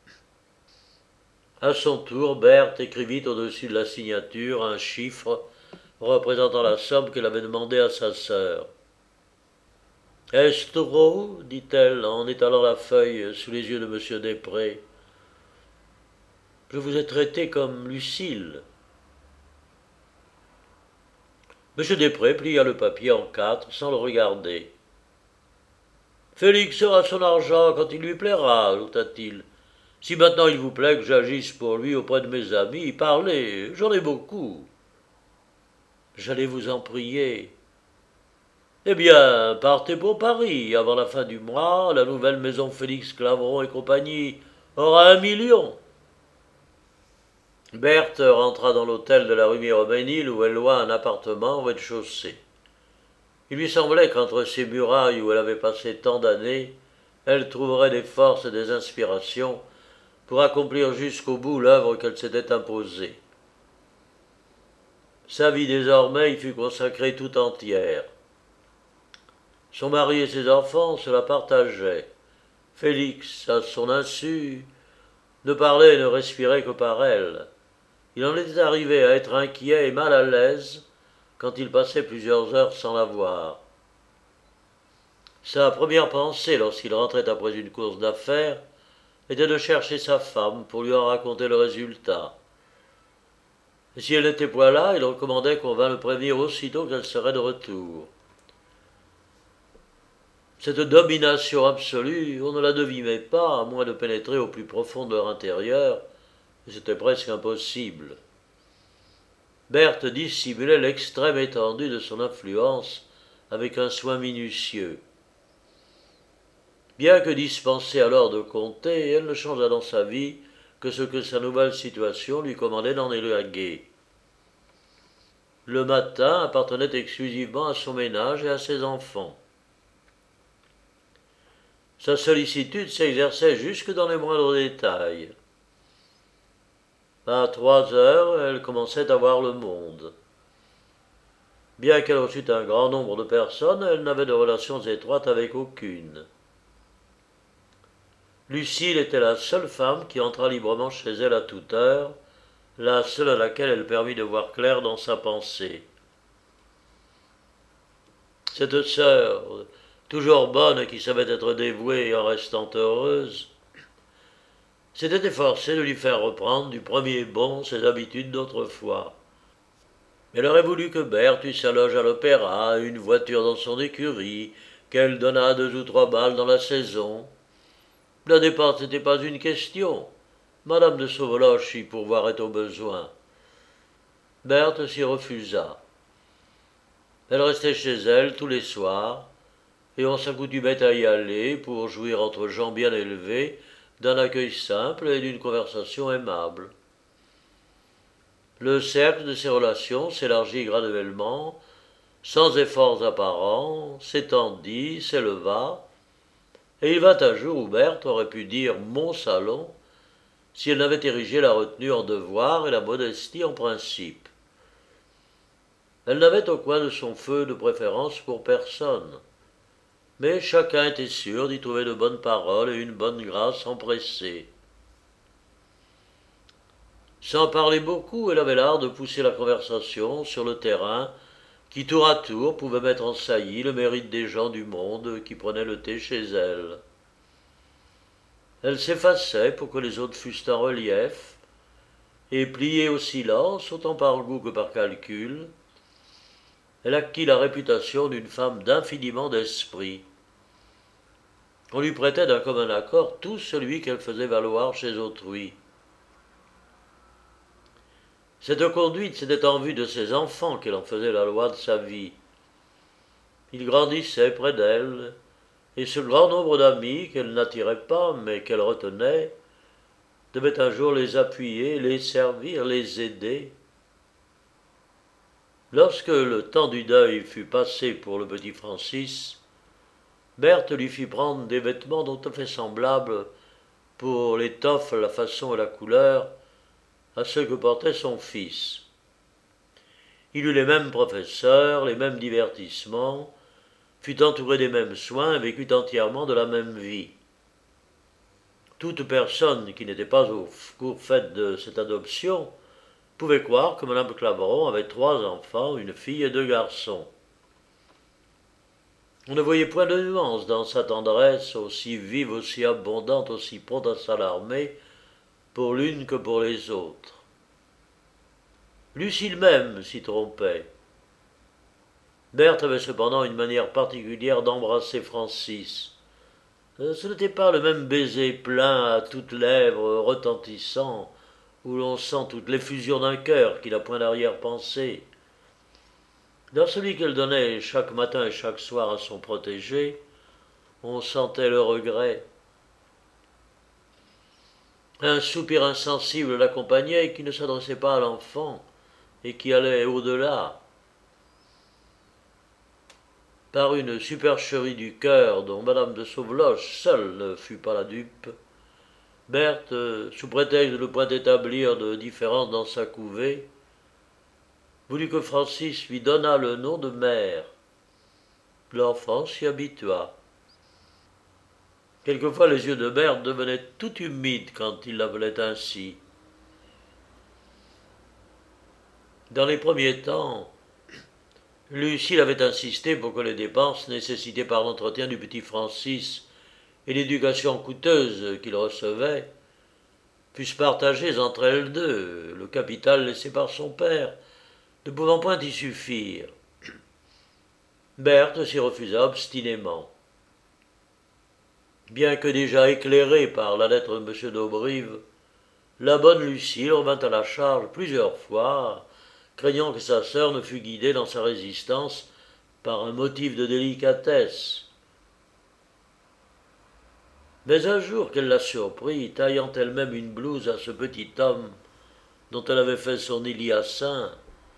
À son tour, Berthe écrivit au-dessus de la signature un chiffre représentant la somme qu'elle avait demandée à sa sœur. « Est-ce trop » dit-elle en étalant la feuille sous les yeux de M. Després. « Je vous ai traité comme Lucile. » M. Després plia le papier en quatre sans le regarder. « Félix aura son argent quand il lui plaira, ajouta-t-il. Si maintenant il vous plaît que j'agisse pour lui auprès de mes amis, parlez, j'en ai beaucoup. » J'allais vous en prier. Eh bien, partez pour Paris. Avant la fin du mois, la nouvelle maison Félix Clavron et compagnie aura un million. Berthe rentra dans l'hôtel de la rue Miromesnil où elle loua un appartement au rez-de-chaussée. Il lui semblait qu'entre ces murailles où elle avait passé tant d'années, elle trouverait des forces et des inspirations pour accomplir jusqu'au bout l'œuvre qu'elle s'était imposée. Sa vie désormais y fut consacrée tout entière. Son mari et ses enfants se la partageaient. Félix, à son insu, ne parlait et ne respirait que par elle. Il en était arrivé à être inquiet et mal à l'aise quand il passait plusieurs heures sans la voir. Sa première pensée lorsqu'il rentrait après une course d'affaires était de chercher sa femme pour lui en raconter le résultat. Et si elle n'était point là, il recommandait qu'on vînt le prévenir aussitôt qu'elle serait de retour. Cette domination absolue, on ne la devinait pas, à moins de pénétrer au plus profond de leur intérieur, et c'était presque impossible. Berthe dissimulait l'extrême étendue de son influence avec un soin minutieux. Bien que dispensée alors de compter, elle ne changea dans sa vie que ce que sa nouvelle situation lui commandait d'en élaguer. Le matin appartenait exclusivement à son ménage et à ses enfants. Sa sollicitude s'exerçait jusque dans les moindres détails. À trois heures, elle commençait à voir le monde. Bien qu'elle reçût un grand nombre de personnes, elle n'avait de relations étroites avec aucune. Lucile était la seule femme qui entra librement chez elle à toute heure, la seule à laquelle elle permit de voir clair dans sa pensée. Cette sœur, toujours bonne et qui savait être dévouée en restant heureuse, s'était efforcée de lui faire reprendre du premier bond ses habitudes d'autrefois. Elle aurait voulu que Berthe eût sa loge à l'opéra, une voiture dans son écurie, qu'elle donnât deux ou trois balles dans la saison. La dépense n'était pas une question. Madame de Sauveloche y pourvoirait au besoin. Berthe s'y refusa. Elle restait chez elle tous les soirs, et on s'accoutumait à y aller pour jouir entre gens bien élevés d'un accueil simple et d'une conversation aimable. Le cercle de ses relations s'élargit graduellement, sans efforts apparents, s'étendit, s'éleva, et il vint un jour où Berthe aurait pu dire mon salon si elle n'avait érigé la retenue en devoir et la modestie en principe. Elle n'avait au coin de son feu de préférence pour personne, mais chacun était sûr d'y trouver de bonnes paroles et une bonne grâce empressée. Sans parler beaucoup, elle avait l'art de pousser la conversation sur le terrain qui tour à tour pouvait mettre en saillie le mérite des gens du monde qui prenaient le thé chez elle. Elle s'effaçait pour que les autres fussent en relief, et pliée au silence, autant par goût que par calcul, elle acquit la réputation d'une femme d'infiniment d'esprit. On lui prêtait d'un commun accord tout celui qu'elle faisait valoir chez autrui. Cette conduite, c'était en vue de ses enfants qu'elle en faisait la loi de sa vie. Ils grandissaient près d'elle, et ce grand nombre d'amis qu'elle n'attirait pas, mais qu'elle retenait, devait un jour les appuyer, les servir, les aider. Lorsque le temps du deuil fut passé pour le petit Francis, Berthe lui fit prendre des vêtements dont on fait semblables pour l'étoffe, la façon et la couleur à ceux que portait son fils. Il eut les mêmes professeurs, les mêmes divertissements, fut entouré des mêmes soins et vécut entièrement de la même vie. Toute personne qui n'était pas au fait de cette adoption pouvait croire que Madame Clavron avait trois enfants, une fille et deux garçons. On ne voyait point de nuance dans sa tendresse, aussi vive, aussi abondante, aussi prompte à s'alarmer, pour l'une que pour les autres. Lucile même s'y trompait. Berthe avait cependant une manière particulière d'embrasser Francis. Ce n'était pas le même baiser plein à toutes lèvres, retentissant, où l'on sent toute l'effusion d'un cœur qui n'a point d'arrière-pensée. Dans celui qu'elle donnait chaque matin et chaque soir à son protégé, on sentait le regret. Un soupir insensible l'accompagnait qui ne s'adressait pas à l'enfant et qui allait au-delà. Par une supercherie du cœur dont Madame de Sauveloche seule ne fut pas la dupe, Berthe, sous prétexte de ne point établir de différence dans sa couvée, voulut que Francis lui donnât le nom de mère. L'enfant s'y habitua. Quelquefois les yeux de Berthe devenaient tout humides quand il l'appelait ainsi. Dans les premiers temps, Lucile avait insisté pour que les dépenses nécessitées par l'entretien du petit Francis et l'éducation coûteuse qu'il recevait fussent partagées entre elles deux, le capital laissé par son père ne pouvant point y suffire. Berthe s'y refusa obstinément. Bien que déjà éclairée par la lettre de M. d'Auberive, la bonne Lucile revint à la charge plusieurs fois, craignant que sa sœur ne fût guidée dans sa résistance par un motif de délicatesse. Mais un jour qu'elle la surprit, taillant elle-même une blouse à ce petit homme dont elle avait fait son Iliassin.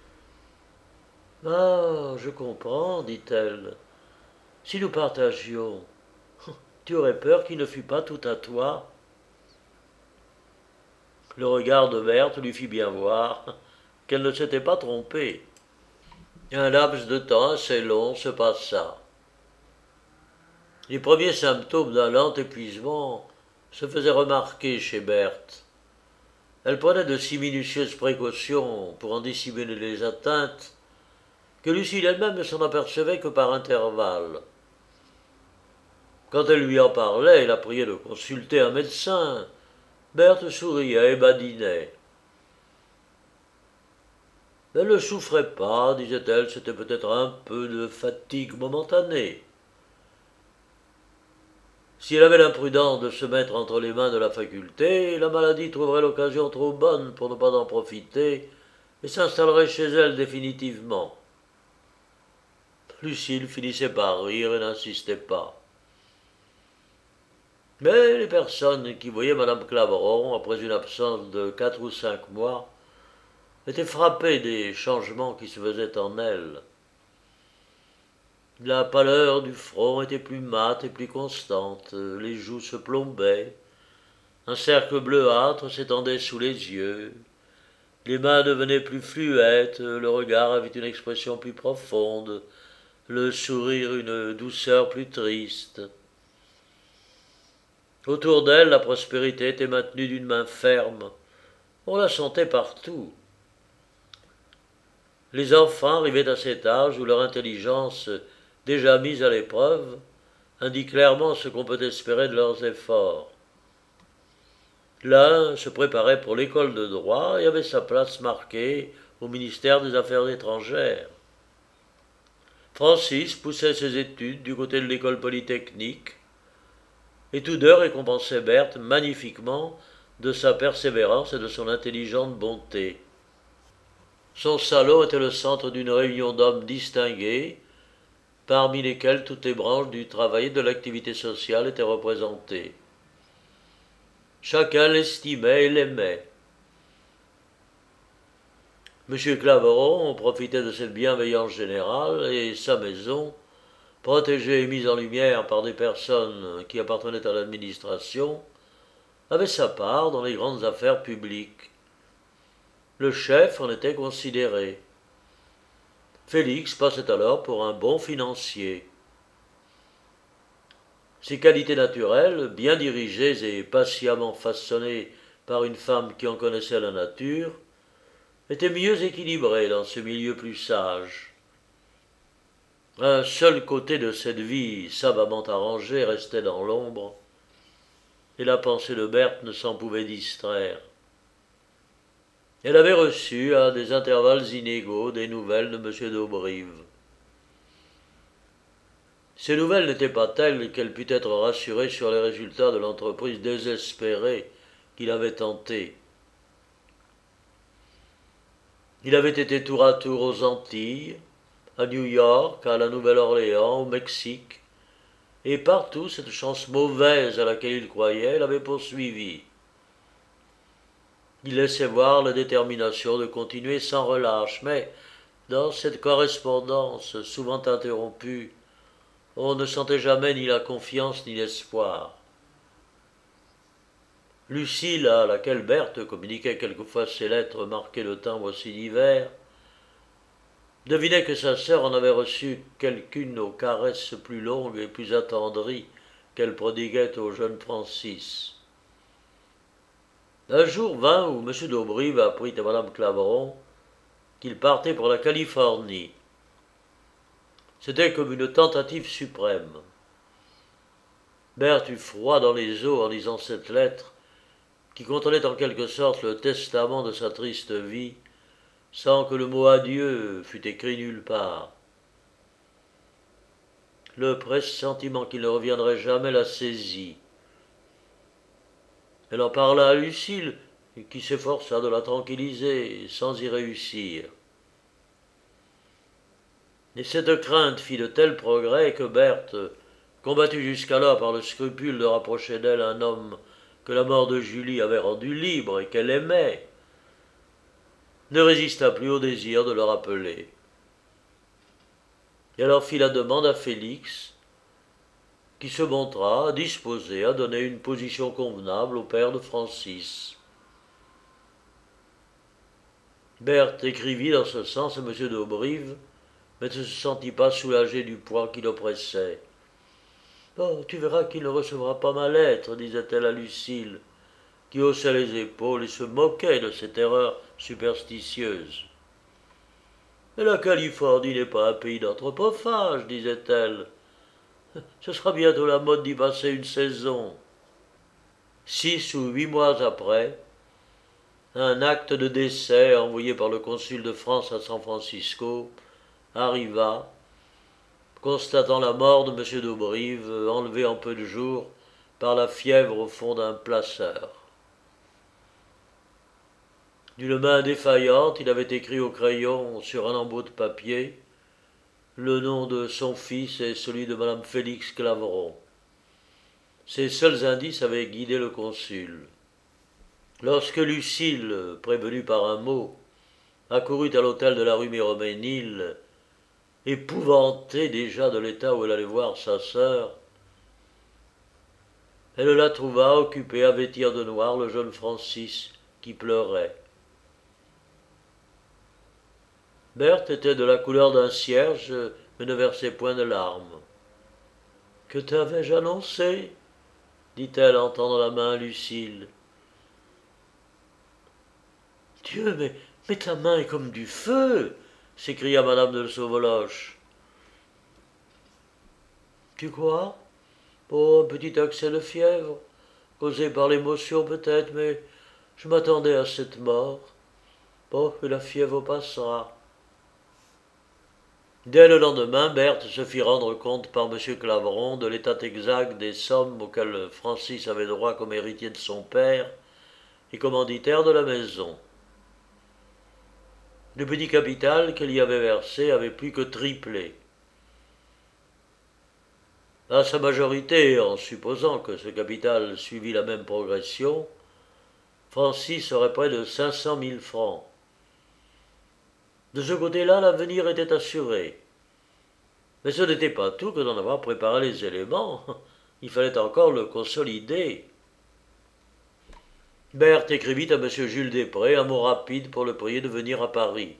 « Ah, je comprends, dit-elle. Si nous partagions, tu aurais peur qu'il ne fût pas tout à toi. » Le regard de Berthe lui fit bien voir qu'elle ne s'était pas trompée. Un laps de temps assez long se passa. Les premiers symptômes d'un lent épuisement se faisaient remarquer chez Berthe. Elle prenait de si minutieuses précautions pour en dissimuler les atteintes que Lucile elle-même ne s'en apercevait que par intervalles. Quand elle lui en parlait et la priait de consulter un médecin, Berthe souriait et badinait. Elle ne souffrait pas, disait-elle, c'était peut-être un peu de fatigue momentanée. Si elle avait l'imprudence de se mettre entre les mains de la faculté, la maladie trouverait l'occasion trop bonne pour ne pas en profiter et s'installerait chez elle définitivement. Lucile finissait par rire et n'insistait pas. Mais les personnes qui voyaient madame Claveron, après une absence de quatre ou cinq mois, étaient frappées des changements qui se faisaient en elle. La pâleur du front était plus mate et plus constante, les joues se plombaient, un cercle bleuâtre s'étendait sous les yeux, les mains devenaient plus fluettes, le regard avait une expression plus profonde, le sourire une douceur plus triste. Autour d'elle, la prospérité était maintenue d'une main ferme, on la sentait partout. Les enfants arrivaient à cet âge où leur intelligence, déjà mise à l'épreuve, indique clairement ce qu'on peut espérer de leurs efforts. L'un se préparait pour l'école de droit et avait sa place marquée au ministère des Affaires étrangères. Francis poussait ses études du côté de l'école polytechnique, et tous deux récompensaient Berthe magnifiquement de sa persévérance et de son intelligente bonté. Son salon était le centre d'une réunion d'hommes distingués, parmi lesquels toutes les branches du travail et de l'activité sociale étaient représentées. Chacun l'estimait et l'aimait. M. Claveron profitait de cette bienveillance générale et sa maison, protégée et mise en lumière par des personnes qui appartenaient à l'administration, avait sa part dans les grandes affaires publiques. Le chef en était considéré. Félix passait alors pour un bon financier. Ses qualités naturelles, bien dirigées et patiemment façonnées par une femme qui en connaissait la nature, étaient mieux équilibrées dans ce milieu plus sage. Un seul côté de cette vie savamment arrangée restait dans l'ombre, et la pensée de Berthe ne s'en pouvait distraire. Elle avait reçu, à des intervalles inégaux, des nouvelles de M. d'Auberive. Ces nouvelles n'étaient pas telles qu'elle pût être rassurée sur les résultats de l'entreprise désespérée qu'il avait tentée. Il avait été tour à tour aux Antilles, à New York, à la Nouvelle-Orléans, au Mexique, et partout cette chance mauvaise à laquelle il croyait l'avait poursuivi. Il laissait voir la détermination de continuer sans relâche, mais dans cette correspondance souvent interrompue, on ne sentait jamais ni la confiance ni l'espoir. Lucile, à laquelle Berthe communiquait quelquefois ses lettres marquées de timbres si divers, devinait que sa sœur en avait reçu quelqu'une aux caresses plus longues et plus attendries qu'elle prodiguait au jeune Francis. Un jour vint où M. d'Auberive apprit à Mme Claveron qu'il partait pour la Californie. C'était comme une tentative suprême. Berthe eut froid dans les os en lisant cette lettre, qui contenait en quelque sorte le testament de sa triste vie, sans que le mot adieu fût écrit nulle part. Le pressentiment qu'il ne reviendrait jamais la saisit. Elle en parla à Lucile, qui s'efforça de la tranquilliser, sans y réussir. Et cette crainte fit de tels progrès que Berthe, combattue jusqu'alors par le scrupule de rapprocher d'elle un homme que la mort de Julie avait rendu libre et qu'elle aimait, ne résista plus au désir de le rappeler. Et alors fit la demande à Félix, qui se montra disposé à donner une position convenable au père de Francis. Berthe écrivit dans ce sens à M. d'Auberive, mais ne se sentit pas soulagé du poids qui l'oppressait. « Oh, tu verras qu'il ne recevra pas ma lettre, disait-elle à Lucile, qui haussait les épaules et se moquait de cette erreur superstitieuse. « Mais la Californie n'est pas un pays d'anthropophages, disait-elle. Ce sera bientôt la mode d'y passer une saison. » Six ou huit mois après, un acte de décès envoyé par le consul de France à San Francisco arriva, constatant la mort de M. d'Auberive, enlevé en peu de jours par la fièvre au fond d'un placeur. D'une main défaillante, il avait écrit au crayon sur un embout de papier le nom de son fils et celui de Madame Félix Clavron. Ces seuls indices avaient guidé le consul. Lorsque Lucile, prévenue par un mot, accourut à l'hôtel de la rue Miroménil, épouvantée déjà de l'état où elle allait voir sa sœur, elle la trouva occupée à vêtir de noir le jeune Francis qui pleurait. Berthe était de la couleur d'un cierge, mais ne versait point de larmes. « Que t'avais-je annoncé » dit-elle en tendant la main à Lucile. « Dieu, mais, mais ta main est comme du feu » s'écria madame de Sauvoloche. « Tu crois ? Oh, un petit accès de fièvre, causé par l'émotion peut-être, mais je m'attendais à cette mort. Bon, que la fièvre passera. » Dès le lendemain, Berthe se fit rendre compte par M. Clavron de l'état exact des sommes auxquelles Francis avait droit comme héritier de son père et commanditaire de la maison. Le petit capital qu'elle y avait versé avait plus que triplé. À sa majorité, en supposant que ce capital suivît la même progression, Francis aurait près de cinq cent mille francs. De ce côté-là, l'avenir était assuré. Mais ce n'était pas tout que d'en avoir préparé les éléments. Il fallait encore le consolider. Berthe écrivit à M. Jules Després un mot rapide pour le prier de venir à Paris.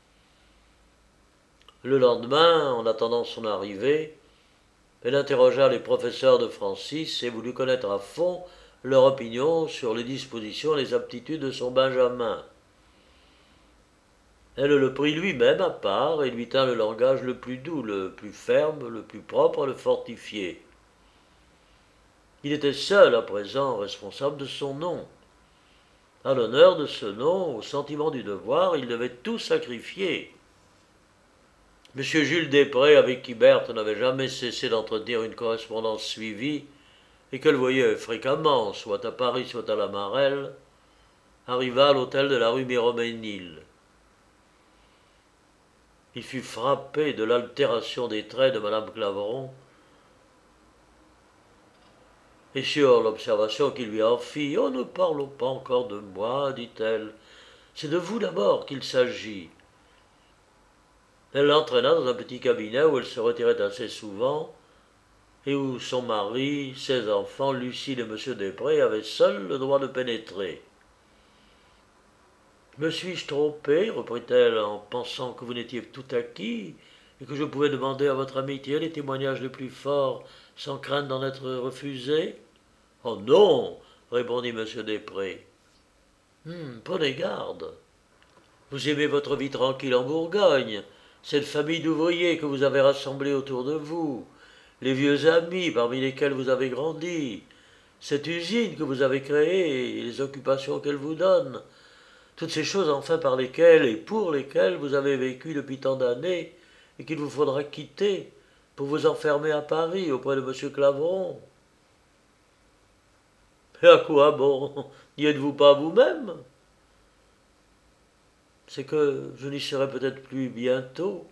Le lendemain, en attendant son arrivée, elle interrogea les professeurs de Francis et voulut connaître à fond leur opinion sur les dispositions et les aptitudes de son Benjamin. Elle le prit lui-même à part et lui tint le langage le plus doux, le plus ferme, le plus propre, le fortifié. Il était seul à présent responsable de son nom. À l'honneur de ce nom, au sentiment du devoir, il devait tout sacrifier. M. Jules Després, avec qui Berthe n'avait jamais cessé d'entretenir une correspondance suivie, et qu'elle voyait fréquemment, soit à Paris, soit à la Marelle, arriva à l'hôtel de la rue Miroménil. Il fut frappé de l'altération des traits de Madame Clavron, et sur l'observation qu'il lui en fit, « Oh, ne parlons pas encore de moi, dit-elle, c'est de vous d'abord qu'il s'agit. » Elle l'entraîna dans un petit cabinet où elle se retirait assez souvent, et où son mari, ses enfants, Lucile et M. Després avaient seuls le droit de pénétrer. « Me suis-je trompée, reprit-elle, en pensant que vous n'étiez tout acquis, et que je pouvais demander à votre amitié les témoignages les plus forts, sans crainte d'en être refusé ?»« Oh non !» répondit M. Després. Hum, « Prenez garde. Vous aimez votre vie tranquille en Bourgogne, cette famille d'ouvriers que vous avez rassemblée autour de vous, les vieux amis parmi lesquels vous avez grandi, cette usine que vous avez créée et les occupations qu'elle vous donne, toutes ces choses enfin par lesquelles et pour lesquelles vous avez vécu depuis tant d'années et qu'il vous faudra quitter pour vous enfermer à Paris auprès de M. Clavron. Et à quoi bon? N'y êtes-vous pas vous-même? C'est que je n'y serai peut-être plus bientôt.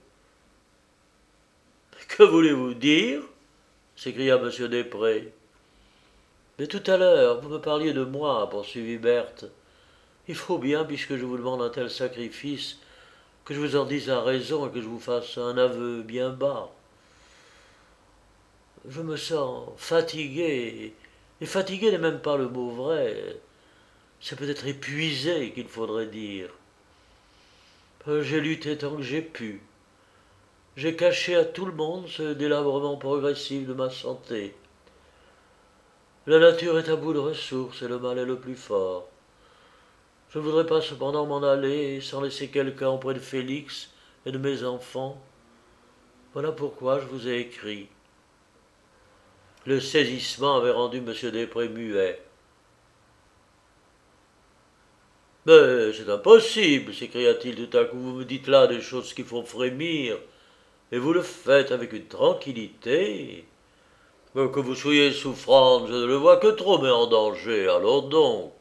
Que voulez-vous dire? S'écria M. Després. Mais tout à l'heure, vous me parliez de moi, poursuivit Berthe. Il faut bien, puisque je vous demande un tel sacrifice, que je vous en dise la raison et que je vous fasse un aveu bien bas. Je me sens fatigué, et fatigué n'est même pas le mot vrai. C'est peut-être épuisé qu'il faudrait dire. J'ai lutté tant que j'ai pu. J'ai caché à tout le monde ce délabrement progressif de ma santé. La nature est à bout de ressources et le mal est le plus fort. Je ne voudrais pas cependant m'en aller sans laisser quelqu'un auprès de Félix et de mes enfants. Voilà pourquoi je vous ai écrit. Le saisissement avait rendu M. Després muet. Mais c'est impossible, s'écria-t-il tout à coup. Vous me dites là des choses qui font frémir, et vous le faites avec une tranquillité. Que vous soyez souffrante, je ne le vois que trop, mais en danger. Allons donc.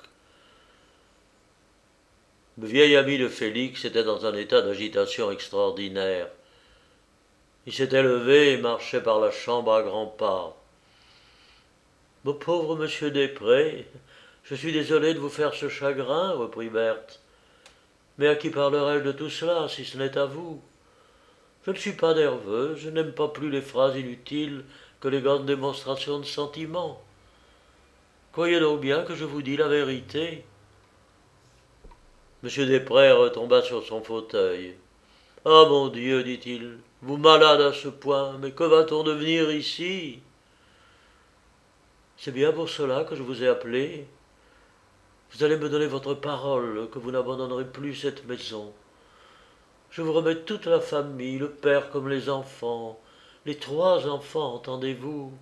Le vieil ami de Félix était dans un état d'agitation extraordinaire. Il s'était levé et marchait par la chambre à grands pas. Mon pauvre monsieur Després, je suis désolé de vous faire ce chagrin, reprit Berthe. Mais à qui parlerai-je de tout cela, si ce n'est à vous? Je ne suis pas nerveux, je n'aime pas plus les phrases inutiles que les grandes démonstrations de sentiments. Croyez donc bien que je vous dis la vérité. Monsieur Després retomba sur son fauteuil. Ah mon Dieu, dit-il, vous malade à ce point, mais que va-t-on devenir ici? C'est bien pour cela que je vous ai appelé. Vous allez me donner votre parole que vous n'abandonnerez plus cette maison. Je vous remets toute la famille, le père comme les enfants, les trois enfants, entendez-vous?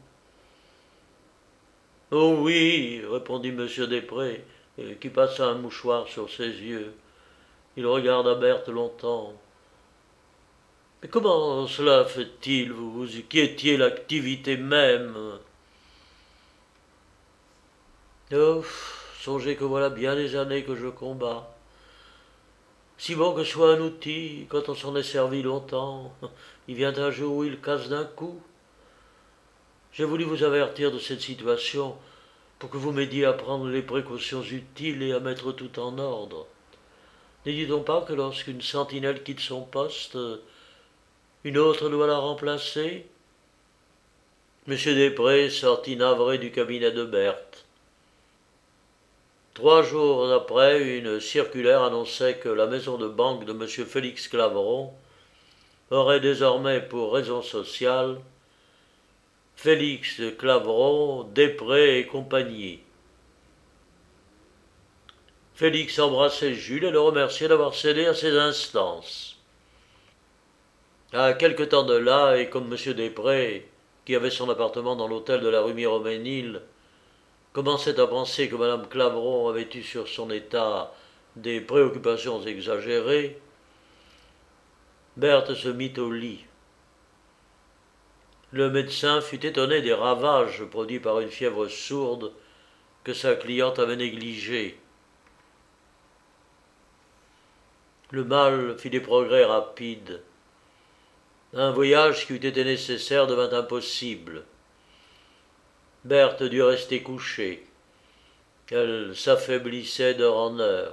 Oh oui, répondit M. Després, qui passa un mouchoir sur ses yeux. Il regarda Berthe longtemps. Mais comment cela fait-il, vous vous inquiétiez l'activité même? Oh, songez que voilà bien des années que je combats. Si bon que soit un outil, quand on s'en est servi longtemps, il vient un jour où il casse d'un coup. J'ai voulu vous avertir de cette situation pour que vous m'aidiez à prendre les précautions utiles et à mettre tout en ordre. Ne dit-on pas que lorsqu'une sentinelle quitte son poste, une autre doit la remplacer? Monsieur Després sortit navré du cabinet de Berthe. Trois jours après, une circulaire annonçait que la maison de banque de M. Félix Clavron aurait désormais pour raison sociale Félix Clavron, Després et compagnie. Félix embrassait Jules et le remerciait d'avoir cédé à ses instances. À quelque temps de là, et comme M. Després, qui avait son appartement dans l'hôtel de la rue Miroménil, commençait à penser que Mme Clavron avait eu sur son état des préoccupations exagérées, Berthe se mit au lit. Le médecin fut étonné des ravages produits par une fièvre sourde que sa cliente avait négligée. Le mal fit des progrès rapides. Un voyage qui eût été nécessaire devint impossible. Berthe dut rester couchée. Elle s'affaiblissait d'heure en heure.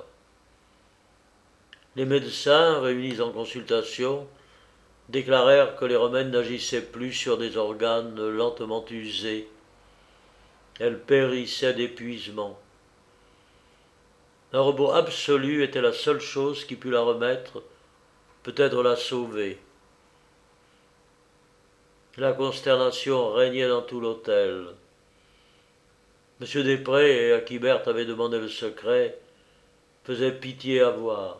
Les médecins, réunis en consultation, déclarèrent que les remèdes n'agissaient plus sur des organes lentement usés. Elle périssait d'épuisement. Un repos absolu était la seule chose qui pût la remettre, peut-être la sauver. La consternation régnait dans tout l'hôtel. M. Després, à qui Berthe avait demandé le secret, faisait pitié à voir.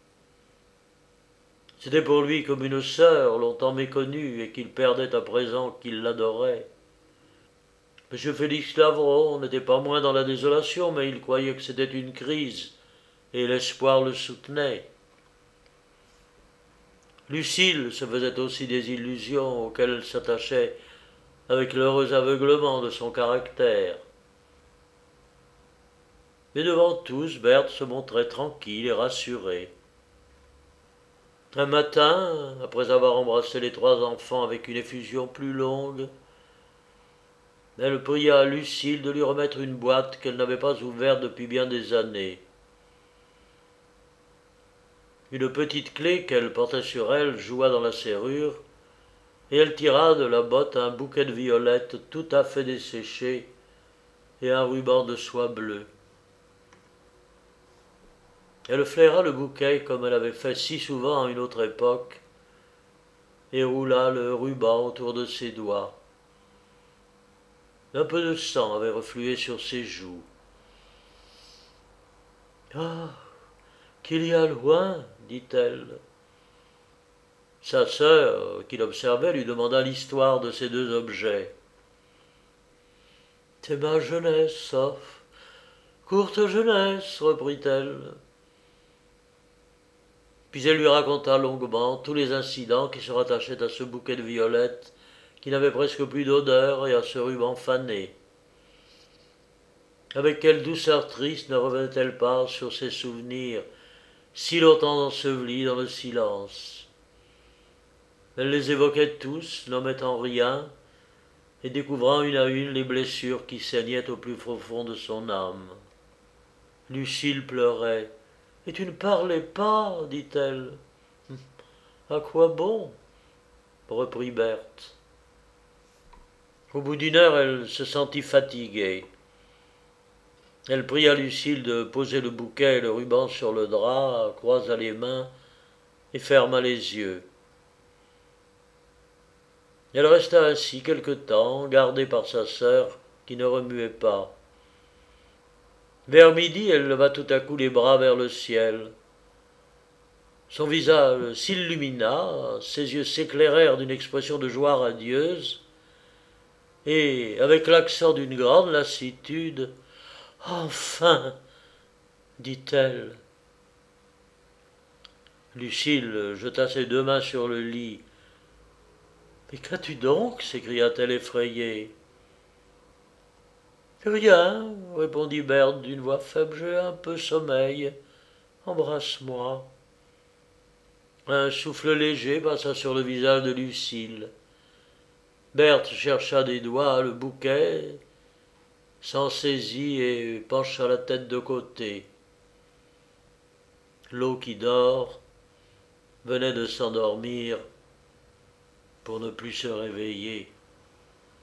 C'était pour lui comme une sœur, longtemps méconnue, et qu'il perdait à présent qu'il l'adorait. M. Félix Clavron n'était pas moins dans la désolation, mais il croyait que c'était une crise, et l'espoir le soutenait. Lucile se faisait aussi des illusions auxquelles elle s'attachait avec l'heureux aveuglement de son caractère. Mais devant tous, Berthe se montrait tranquille et rassurée. Un matin, après avoir embrassé les trois enfants avec une effusion plus longue, elle pria Lucile de lui remettre une boîte qu'elle n'avait pas ouverte depuis bien des années. Une petite clé qu'elle portait sur elle joua dans la serrure, et elle tira de la botte un bouquet de violettes tout à fait desséchées et un ruban de soie bleue. Elle flaira le bouquet comme elle avait fait si souvent à une autre époque, et roula le ruban autour de ses doigts. Un peu de sang avait reflué sur ses joues. Ah, qu'il y a loin, dit-elle. Sa sœur, qui l'observait, lui demanda l'histoire de ces deux objets. C'est ma jeunesse, sauf. Courte jeunesse, reprit-elle. Puis elle lui raconta longuement tous les incidents qui se rattachaient à ce bouquet de violettes qui n'avait presque plus d'odeur et à ce ruban fané. Avec quelle douceur triste ne revenait-elle pas sur ces souvenirs si longtemps ensevelis dans le silence. Elle les évoquait tous, n'omettant rien, et découvrant une à une les blessures qui saignaient au plus profond de son âme. Lucille pleurait. « Et tu ne parlais pas, dit-elle. »« À quoi bon ?» reprit Berthe. Au bout d'une heure, elle se sentit fatiguée. Elle pria Lucille de poser le bouquet et le ruban sur le drap, croisa les mains et ferma les yeux. Elle resta ainsi quelque temps, gardée par sa sœur, qui ne remuait pas. Vers midi, elle leva tout à coup les bras vers le ciel. Son visage s'illumina, ses yeux s'éclairèrent d'une expression de joie radieuse, et, avec l'accent d'une grande lassitude, « Enfin !» dit-elle. Lucille jeta ses deux mains sur le lit. « Mais qu'as-tu donc » s'écria-t-elle effrayée. « Rien, » répondit Berthe d'une voix faible, « j'ai un peu sommeil. Embrasse-moi. » Un souffle léger passa sur le visage de Lucille. Berthe chercha des doigts le bouquet, s'en saisit et pencha la tête de côté. L'eau qui dort venait de s'endormir pour ne plus se réveiller.